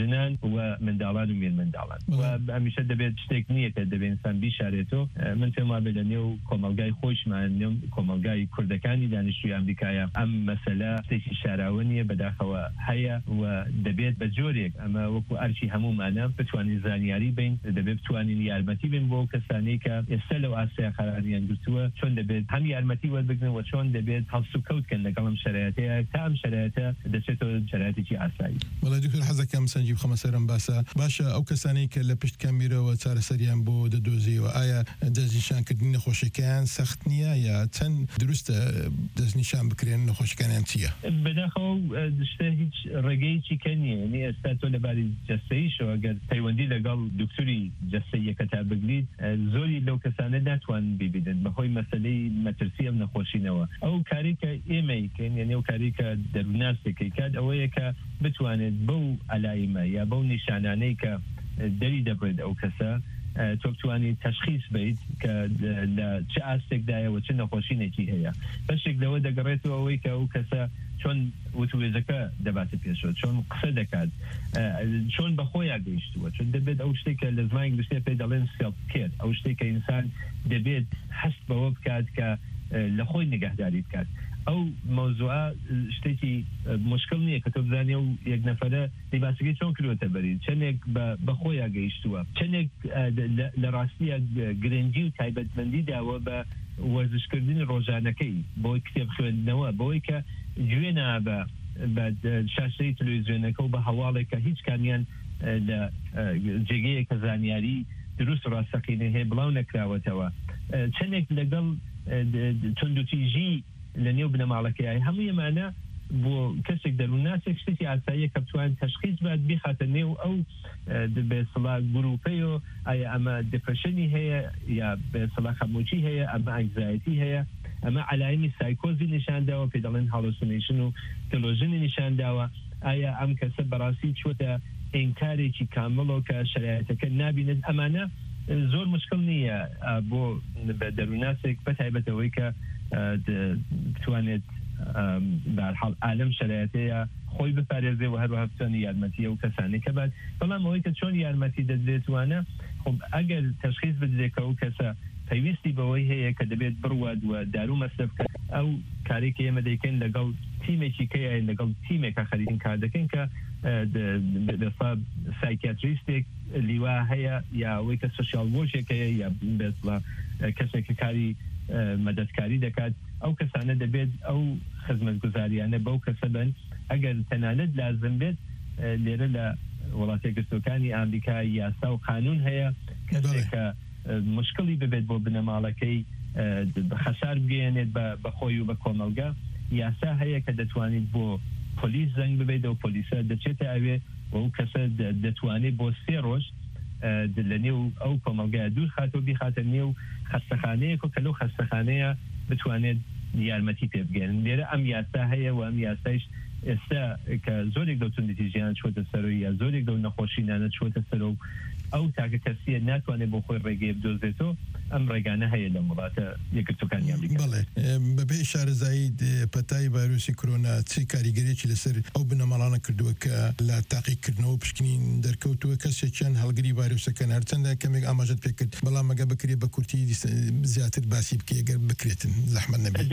ژنان و منداڵان و مێر منداڵان و هەمیشە دەبێت شتێک نییە کە دەبێت ئینسان بیشارێتەوە من پێم وابێت لە نێو کۆمەلگای خۆشمان نێو کۆمەلگای کوردەکانی دانیشتووی ئەمریکایە ئەم مەسەلە شتێکی شاراوە نیە بەداخەوە هەیە و دەبێت بە جۆرێک ئەمە وەکو ئەرچی هەمومانە بتوانین زانیاری بین دەبێت بتوانین یارمەتی بین بۆ کەسانەی کە ئێستا لەو ئاسیا قەراریان گرتووە چۆن دەبێت هەم یارمەتی وەربگرن و چۆن دەبێت هەڵس و کەوتکەن لەگەڵم شرایەتەیە تا ئەم شرایەتە دەچێتەوە شرایەتێکی ئاسایی وڵای دکتۆر حەزەکەم سەنجیب خەمە سەرم باسە باشە ئەو کەسانەی کە لە پشت کەمیرەوە چارەسەریان بۆ دەدۆزیەوە ئایا دەستنیشانکردنی نەخۆشیەکەیان سەخت نییە یا چەند دروستە دەستنیشان بکرێن نەخۆشیەکانیان چییە؟ بەداخەوە شتە هیچ ڕێگەیەکی کە نییە یعنی ئێستا تۆ لەباری جەستەییشەوە ئەگەر پەیوەندی لەگەڵ دکتۆری جەستەییەکە تا بگریت زۆری لەو کەسانە ناتوانن ببینن بەهۆی مەسەلەی مەترسی ئەم نەخۆشینەوە ئەو کاری کە ئێمەیکەین یعنی ئەو کاری کە دەروناسێکی کات ئەوەیە کە بتوانێت بەو ئەلایمە یا بەو نیشانانەی کە دەری دەبێت ئەو کەسە تۆ بتوانانی تەشخیص بیت کە لە چه ئاستێکدایەوە چه نەخۆشینێکی هەیە بەشێک لەوە دەگەڕێتەوە ئەوەی کە ئەو کەسە چۆن وتوێزەکە دەباتە پێشەوە چۆن قسە دەکات چۆن بەخۆیان گەیشتووە چۆن دەبێت ئەو شتێکە لە زمانی گشتێ پێ دەڵێن سێڵکێت ئەو شتێکە ئینسان دەبێت هەست بەوە بکات کە لە خۆی نگەهداری بکات ئەو مۆزوعە شتێکی مشکل نییە کە تۆ بزانێ و یەک نەفەرە دیباسەکەی چۆن کردوتە بەری چەندێک بەخۆیان گەیشتووە چەندێک لە ڕاستیە گرنگی و تایبەتمەندی داوە بە وەرزشکردنی ڕۆژانەکەی بۆی کتێب خوێندنەوە بەوەی کە گوێ نابە بە شاشەی تەلەڤیزیۆنەکە و بە هەواڵێک کە هیچ کامیان لە جێگەیەکە زانیاری دروست ڕاستەقینە هەیە بڵاو نەکراوەتەوە چەندێک لەگەڵ تونندوتیژی لە نێو بنەماڵەکەی هەموو ئەمانە بۆ کەسێک دەرووناسێک شتێکی ئاساییە کە بتوان تەشخیص بات بخاتە نێو ئەو بێسڵا گروپەیە ئایا ئەمە دپرشنی هەیە یا بێسڵا خەمۆچی هەیە ئەمە ئەنگزایەتی هەیە ئەمە علایمی سایکۆزی نیشانداوە پێ دەڵێن هاڵۆسینیشن و تەلۆژنی نیشانداوە ئایا ئەم کەسە بەڕاستی چوتە ئینکارێکی کامڵەوە کە شرایەتەکە نابینێت ئەمانە زۆر مشکل نییە بۆ دەرووناسێک بەتایبەتەوەی کە بتوانێت بەرحاڵ عالم شرایەتەیە خۆی بپارێزێ و هەروەها بتوانێت یارمەتیە و کەسانی کە بات بەڵام ئەوەی کە چۆن یارمەتی دەدرێتوانە خب ئەگەر تەشخیص بدرێتکە ئەو کەسە پەیویستی بەوەی هەیە کە دەبێت بڕوات و دارو مەصرف بکات ئەو کارێکی ئێمە دەیکەین لەگەڵ تیمێکی کەیە لەگەڵ تیمێکە خەریکین کار دەکەین کە دەفا سایکیاتریستێک لیوا هەیە یا ئەوەی کە سوشیال وۆشێک هەیە یا بێتڵا کەسێکی کاری مەدەستکاری دەکات ئەو کەسانە دەبێت ئەو خزمەتگوزاریانە بەو کەسە بن ئەگەر تەنانەت لازم بێت لێرە لە وڵاتە گرتوەکانی ئامریکا یاسا و قانون هەیە کەسێکە مشکلی ببێت بۆ بنەماڵەکەی خەسار بگەێنێت بە خۆی و بە کۆمەلگا یاسا هەیە کە دەتوانێت بۆ پۆلیس زەنگ ببێت و پۆلیسە دەچێتە ئەوێ و ئەو کەسە دەتوانێت بۆ 3 ڕۆژ لە نێو ئەو کۆمەلگایە دوور خاتەوە بیخاتە نێو خەستەخانەیەک و کە لەو خەستەخانەیە بتوانێت یارمەتی پێ بگەێنن لێرە ئەم یاسا هەیە و ئەم یاسایش ئێستا کە زۆرێک دەوتوندیتیژیان چۆتە سەرۆی یا زۆرێک دەو نەخۆشینانە چۆتە سەرۆ ئەو تاکە کەسیە ناتوانێت بۆ خۆی ڕێگەی بدۆزێتەوە ئەم ڕێگانە هەیە لە وڵاتە یەکگرتوەکانی ئەمریکا بەڵێ بەبێ شارەزایی پەتای ڤایرۆسی کۆرۆنا چی کاریگەریەکی لەسەر ئەو بنەماڵانە کردووە کە لە تاقیکردنەوە پشکنین دەرکەوتووە کەسێکیان هەڵگری ڤایرۆسەکەن هەرچەندە کەمێک ئاماژەت پێکرد بەڵام ئەگە بکرێ بە کورتی زیاتر باسی بکە ئەگەر بکرێتن زەحمەت نەبێت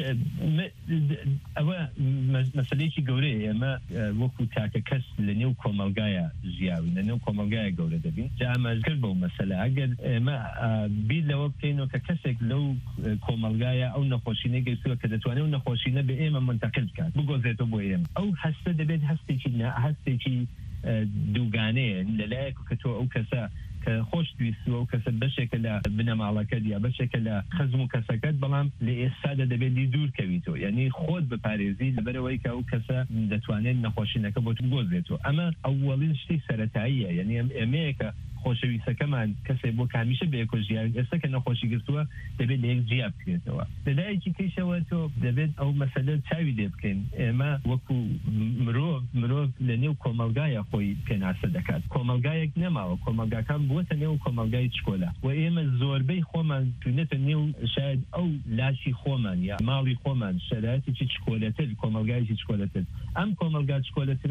ئەوە مەسەلەیەکی گەورەیە ئێمە وەکو تاکە کەس لە نێو کۆمەلگایە ژیاوی لە نێو کۆمەلگایە گەورە دەبین ئاماژگەر بەو مەسەلە ئەگەر ئێمە بیر لەوە بکەینەوە کە کەسێک لەو کۆمەلگایە ئەو نەخۆشینە گەیشتووە کە دەتوانێت ئەو نەخۆشینە بە ئێمە منتەقل بکات بگۆزێتەوە بۆ ئێمە ئەو هەستە دەبێت هەستێکی دووگانەیە لەلایەک کە تۆ ئەو کەسە کە خۆش دویستوە و کەسە بەشێکە لە بنەماڵەکەت یا بەشێکە لە خزم و کەسەکەت بەڵام لە ئێستادا دەبێت دوور کەویتەوە یعنی خۆت بپارێزی لەبەرەوەی کە ئەو کەسە دەتوانێت نەخۆشینەکە بۆ بگۆزێتەوە ئەمە ئەووەڵین شتی سەرەتاییە یعنی ئێمەیەکە خۆشەویستەکەمان کەسێک بۆ کامیشە بە یەکۆژیان ئێستا کە نەخۆشی گرتووە دەبێت لە یەک جیا بکرێتەوە لەلایەکی کەیشەوە تۆ دەبێت ئەو مەسەلە چاوی لێ بکەین ئێمە وەکو مرۆڤ لە نێو کۆمەلگایە خۆی پێناسە دەکات کۆمەلگایەک نەماوە کۆمەلگاکان بووەتە نێو کۆمەلگای چکۆلا و ئێمە زۆربەی خۆمان تونێتە نێو شاید ئەو لاشی خۆمان یا ماڵی خۆمان شەرایەتێکی چکۆلەتر کۆمەلگایەکی چکۆلەتر ئەم کۆمەلگا چکۆلەترە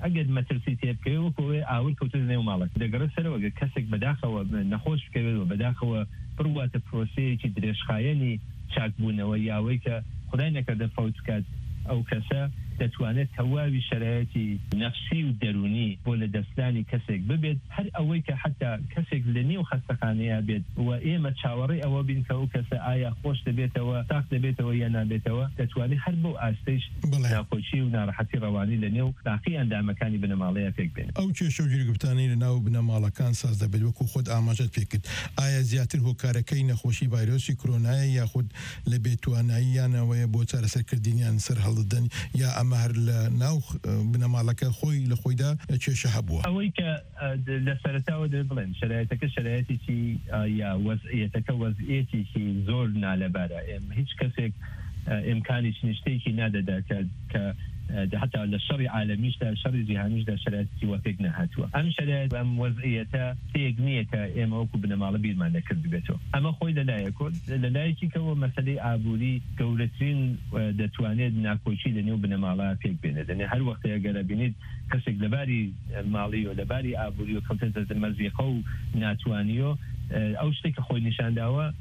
ئەگەر مەترسی تێبکەوە بۆ ئاور کەوتە نێو ماڵک دەگەڕێت سەرەوە کەسێک بەداخەوە نەخۆش بکەوێت بەداخەوە بڕواتە پرۆسەیەکی درێژخایەنی چاکبوونەوە یاوەی کە خدای نەکردە فەوت بکات ئەو کەسە دەتوانێت تەواوی شرایەتی نەفسی و دەرونی بۆ لە دەستانی کەسێک ببێت هەر ئەوەی کە حتا کەسێک لە نێو خەستەخانەیە بێت و ئێمە چاوەڕێی ئەوە بین کە ئەو کەسە ئایا خۆش دەبێتەوە تاق دەبێتەوە یا نابێتەوە دەتوانێت هەر بۆ ئاستەیش ناخۆشی و ناڕەحەتی ڕەوانی لە نێو باقی ئەندامەکانی بنەماڵەیە پێک بێن ئەو کێشە و گیرگفتانی لە ناو بنەماڵەکان ساز دەبێت وەکو خۆت ئاماژەت پێکرد ئایا زیاتر هۆکارەکەی نەخۆشی ڤایرۆسی کۆرۆنایە یاخود لە بێتواناییانەوەیە بۆ چارەسەرکردنیان سەر هەڵدەن یا ئەمە هەر لە ناو بنەماڵەکە خۆی لە خۆیدا کێشە هەبووە ئەوەی کە لە سەرەتاوە دەبێت بڵێن شرایەتەکە شرایەتێکی یا وەزعیەتەکە وەزعیەتێکی زۆر نالەبارە هیچ کەسێک ئیمکانی چنیشتێکی نادەدا کە حتى للشر عالميشتا شر جهانيشتا شرایط وفق نهاتوا ام شرایط ام وضعیتا تیگنیه که ام اوکو بنمال بیر من نکرد بیتو اما خوی للای کل للای کی که مسئله عبوری گورترین دتوانید ناکوچی دنیو بنمالا فیک بینه دنی هر وقت اگر بینید کسی لباری مالی و لباری عبوری و کمتر مزیقه و ناتوانیو او شتی که خوی نشان داوا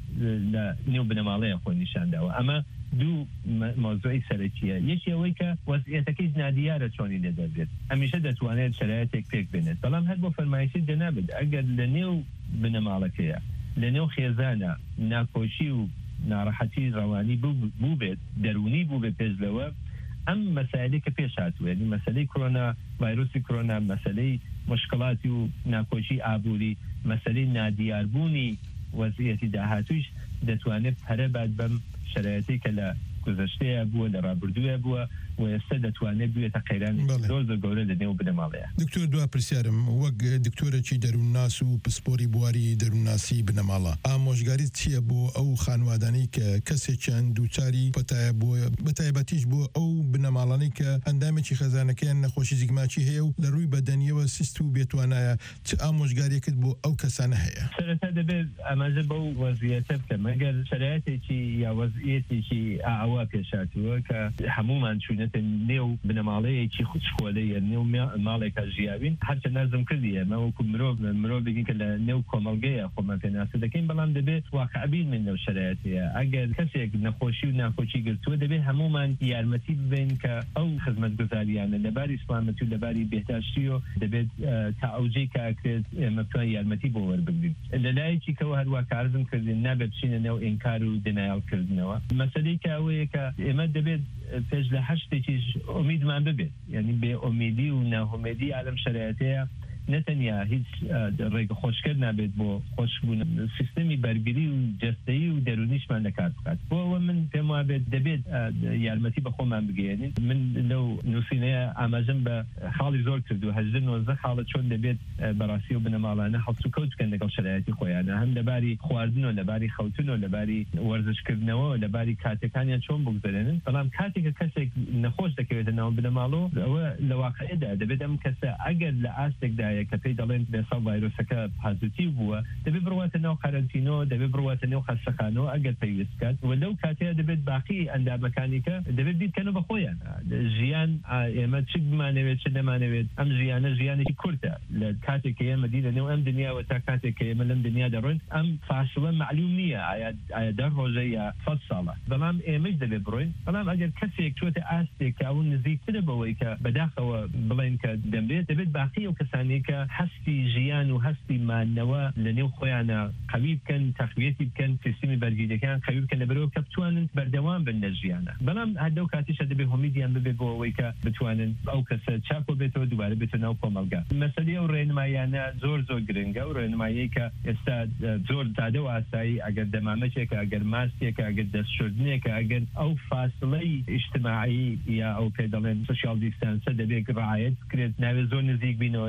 نیو بنمالا خوی نشان داوا اما دو موضوعی سرکیه یکی اوی که وضعیتکی نادیاره چونی لدربید همیشه دتوانید شرایطک پیک بینید بلام هر با فرمایشی جنابد اگر لنیو بنمالکیه لنیو خیزانه ناکوشی و ناراحتی روانی بو بید درونی بو بید پزلوه ام مسائلی که پیش هاتو یعنی مسئله کرونا ویروسی کرونا مسئله مشکلاتی و ناکوشی عبوری مسئله نادیاربونی وضعیتی داهاتوش دتوانید پره بعد بم شرایطی که لگذشته بووە لە ڕابردووە بووە و ئێستا دەتوانێت بوێتە قەیرانی زۆر گەورە لە نێو بنەماڵەیە. دکتۆر دوا پرسیارم وەک دکتۆرێکی دەروونناس و پسپۆری بواری دەروونناسی بنەماڵە ئامۆژگاریت چییە بۆ ئەو خانوادانەی کە کەسێکیان دووچاری پەتایە بووە بەتایبەتیش بۆ ئەو بنەماڵانەی کە ئەندامێکی خەزانەکەیان نەخۆشی زیگماچی هەیە و لە ڕووی بەدەنیەوە سیست و بێتوانایە چ ئامۆژگاریەکەت بۆ ئەو کەسانە هەیە؟ سەرەتا دەبێت ئاماژە بەو وەزعیەتە بکەم ئەگەر شرایطێکی یا وەزعیەتێکی ئاوا پێشاتووە کە هەمومان چوونەتە نێو بنەماڵەیەکی خوچکۆلەیە نێو ماڵێکە ژیاوین هەرچە نازم کردی ئێمە وەکو مرۆڤ بگین کە لە نێو کۆمەڵگەیە خۆمان پێناسە دەکەین بەڵام دەبێت واقعبین من لەو شرایطەیە ئەگەر کەسێک نەخۆشی و ناخۆشی گرتووە دەبێت هەمومان یارمەتی ببین کە ئەو خزمەتگوزاریانە لەباری سلامەتی و لەباری بێهداشتی و دەبێت تا ئەوجەی کاکرێت ئێمە بتوان یارمەتی بۆ وەربگرین لەلایەکی کەەوە هەروە کارزم کردین نابێت بچینە نێو ئینکار و دنایەڵکردنەوە مەسەلەی کە ئەوەیە کە ئێمە دەبێت پێش لە هەشتێکیش ئومیدمان ببێت یعنی بێ ئومیدی و ناهومێدی عالم شرایطەیە نەتەنیا هیچ ڕێگە خۆشکرد نابێت بۆ خۆشبوون سیستەمی بەرگری و جەستەیی و دەرونیشمان لەکار بکات بۆەوە من پێم وابێت دەبێت یارمەتی بە خۆمان بگەێنین من لەو نووسینەیە ئاماژەم بە خاڵی زۆر کردو 19 خاڵە چۆن دەبێت بەڕاستی و بنەماڵانە هەڵسو کەوت بکەن لەگەڵ شرایەتی خۆیانە هەم لەباری خواردن و لەباری خەوتن و لەباری وەرزشکردنەوە و لەباری کاتەکانیان چۆن بگذارێنن بەڵام کاتێک کەسێک نەخۆش دەکەوێتە ناو بنەماڵەوە ئەوە لە واقعەدا دەبێت ئەم کەسە ئەگەر لە ئاستێکدا کە پێی دەڵێن بێسا ڤایرۆسەکە پازیتیڤ بووە دەبێت بڕواتە ناو قەرەنتینەوە دەبێت بڕواتە نێو خەستەخانەوە ئەگەر پێویست کات و لەو کاتەیە دەبێت باقی ئەندامەکانیکە دەبێت بیرکەنە بە خۆیان ژیان ئێمە چ بمانەوێت چ نەمانەوێت ئەم ژیانە ژیانێکی کورتە لە کاتێک کە ئێمە دی لەنێو ئەم دنیاوە تا کاتێک کە ئێمە لەم دنیا دەڕۆین ئەم فاصلە معلوم نییە ئایا 10 ڕۆژە یا 100 ساڵە بەڵام ئێمەش دەبێت بڕۆین بەڵام ئەگەر کەسێک چۆتە ئاستێک کە ئەو نزیکترە بەوەی کە بەداخەوە بڵێن کە دەبێت باقی ئەو کەسانی کە هەستی ژیان و هەستی مانەوە لە نێو خۆیانە قەوی بکەن تەقویەتی بکەن سیستمی بەرگریەکان قەوی بکەن لەبەرەوە کە بتوانن بەردەوام بن لە ژیانە بەڵام هەردەو کاتیشە دەبێت هۆمیدیان ببێت بۆ ئەوەی کە بتوانن ئەو کەسە چاکۆ بێتەوە دووبارە بێتە ناو کۆمەلگا مەسەلەی ئەو ڕێنمایانە زۆر گرنگە و ڕێنمایی کە ئێستا زۆر سادە و ئاسایی ئەگەر دەمامەچێکە ئەگەر ماستێکە ئەگەر دەستشردنێکە ئەگەر ئەو فاصلەی ئیجتماعی یا ئەو پێ دەڵێن سوشیال دیستانسە دەبێت ڕعایەت بکرێت ناوێت زۆر نزیک بینەوە ناوێت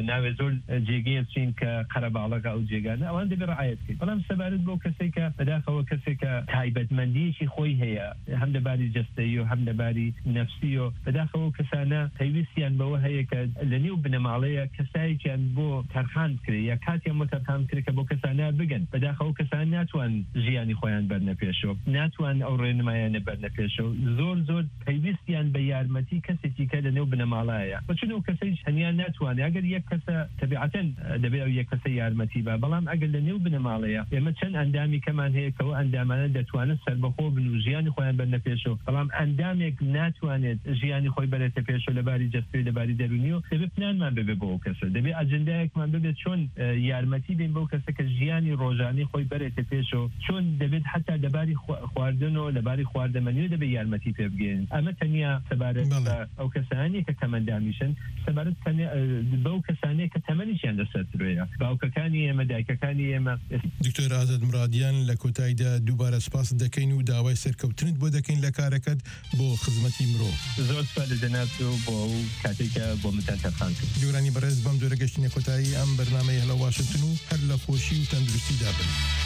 زۆر جێگەیە بچین کە قەرەباڵغا ئەو جێگانە ئەوان دەبێت ڕعایەت بکەین بەڵام سەبارەت بۆ کەسێک کە بەداخەوە کەسێک کە تایبەتمەندیەکی خۆی هەیە هەم لەباری جەستەیی و هەم لەباری نەفسی و بەداخەوە کەسانە پێویستیان بەوە هەیە کە لە نێو بنەماڵەیە کەسایەکیان بۆ تەرخان بکرێت یا کاتیان بۆ تەرخان بکرێت کە بۆ کەسانە بگەن بەداخەوە کەسان ناتوان ژیانی خۆیان بەرنە پێشەوە ناتوان ئەو ڕێنمایانە بەرنە پێشەوە زۆر پێویستیان بە یارمەتی کەسێکی کە لە نێو بنەماڵایە بەچون ئەو کەسەی هەنیان ناتوانێت ئەگەر یەک کەسە تەبیعەتەن دەبێت ئەو یەک کەسە یارمەتی بە بەڵام ئەگەر لە نێو بنەماڵەیە ئێمە چەند ئەندامی کەمان هەیە کەەوە ئەندامانە دەتوانن سەربەخۆ بن و ژیانی خۆیان بەرنە پێشەوە بەڵام ئەندامێک ناتوانێت ژیانی خۆی بەرێتە پێشەوە لەباری جەستەی لەباری دەرونی و دەبێت پلانمان ببێت بۆ ئەو کەسە دەبێت ئەجندایەکمان ببێت چۆن یارمەتی بین بەو کەسە کە ژیانی ڕۆژانەی خۆی بەرێتە پێشەوە چۆن دەبێت حتا لەباری خواردن و لەباری خواردەمەنی دەبێت یارمەتی پێ بگەین ئەمە تەنیا سەبارەت بە ئەو کەسانی کە تەمەندامیشن سەبارەت بەو کەسانەیە کە تەمەنیشیان لەسەرترۆیە باوکەکانی ئێمە دایکەکانی ئێمە دکتۆر ئازاد مرادیان لە کۆتاییدا دووبارە سپاس دەکەین و داوای سەرکەوتنت بۆ دەکەین لە کارەکەت بۆ خزمەتی مرۆڤ زۆر سوپاس لە جەناب بۆ ئەو کاتێکە بۆ متان تەرخان کرد جوورانی بەڕێز بەم دوورە گەشتنی کۆتایی ئەم بەرنامەی هەلە واشنگتن و هەر لە خۆشی و تەندروستی دابن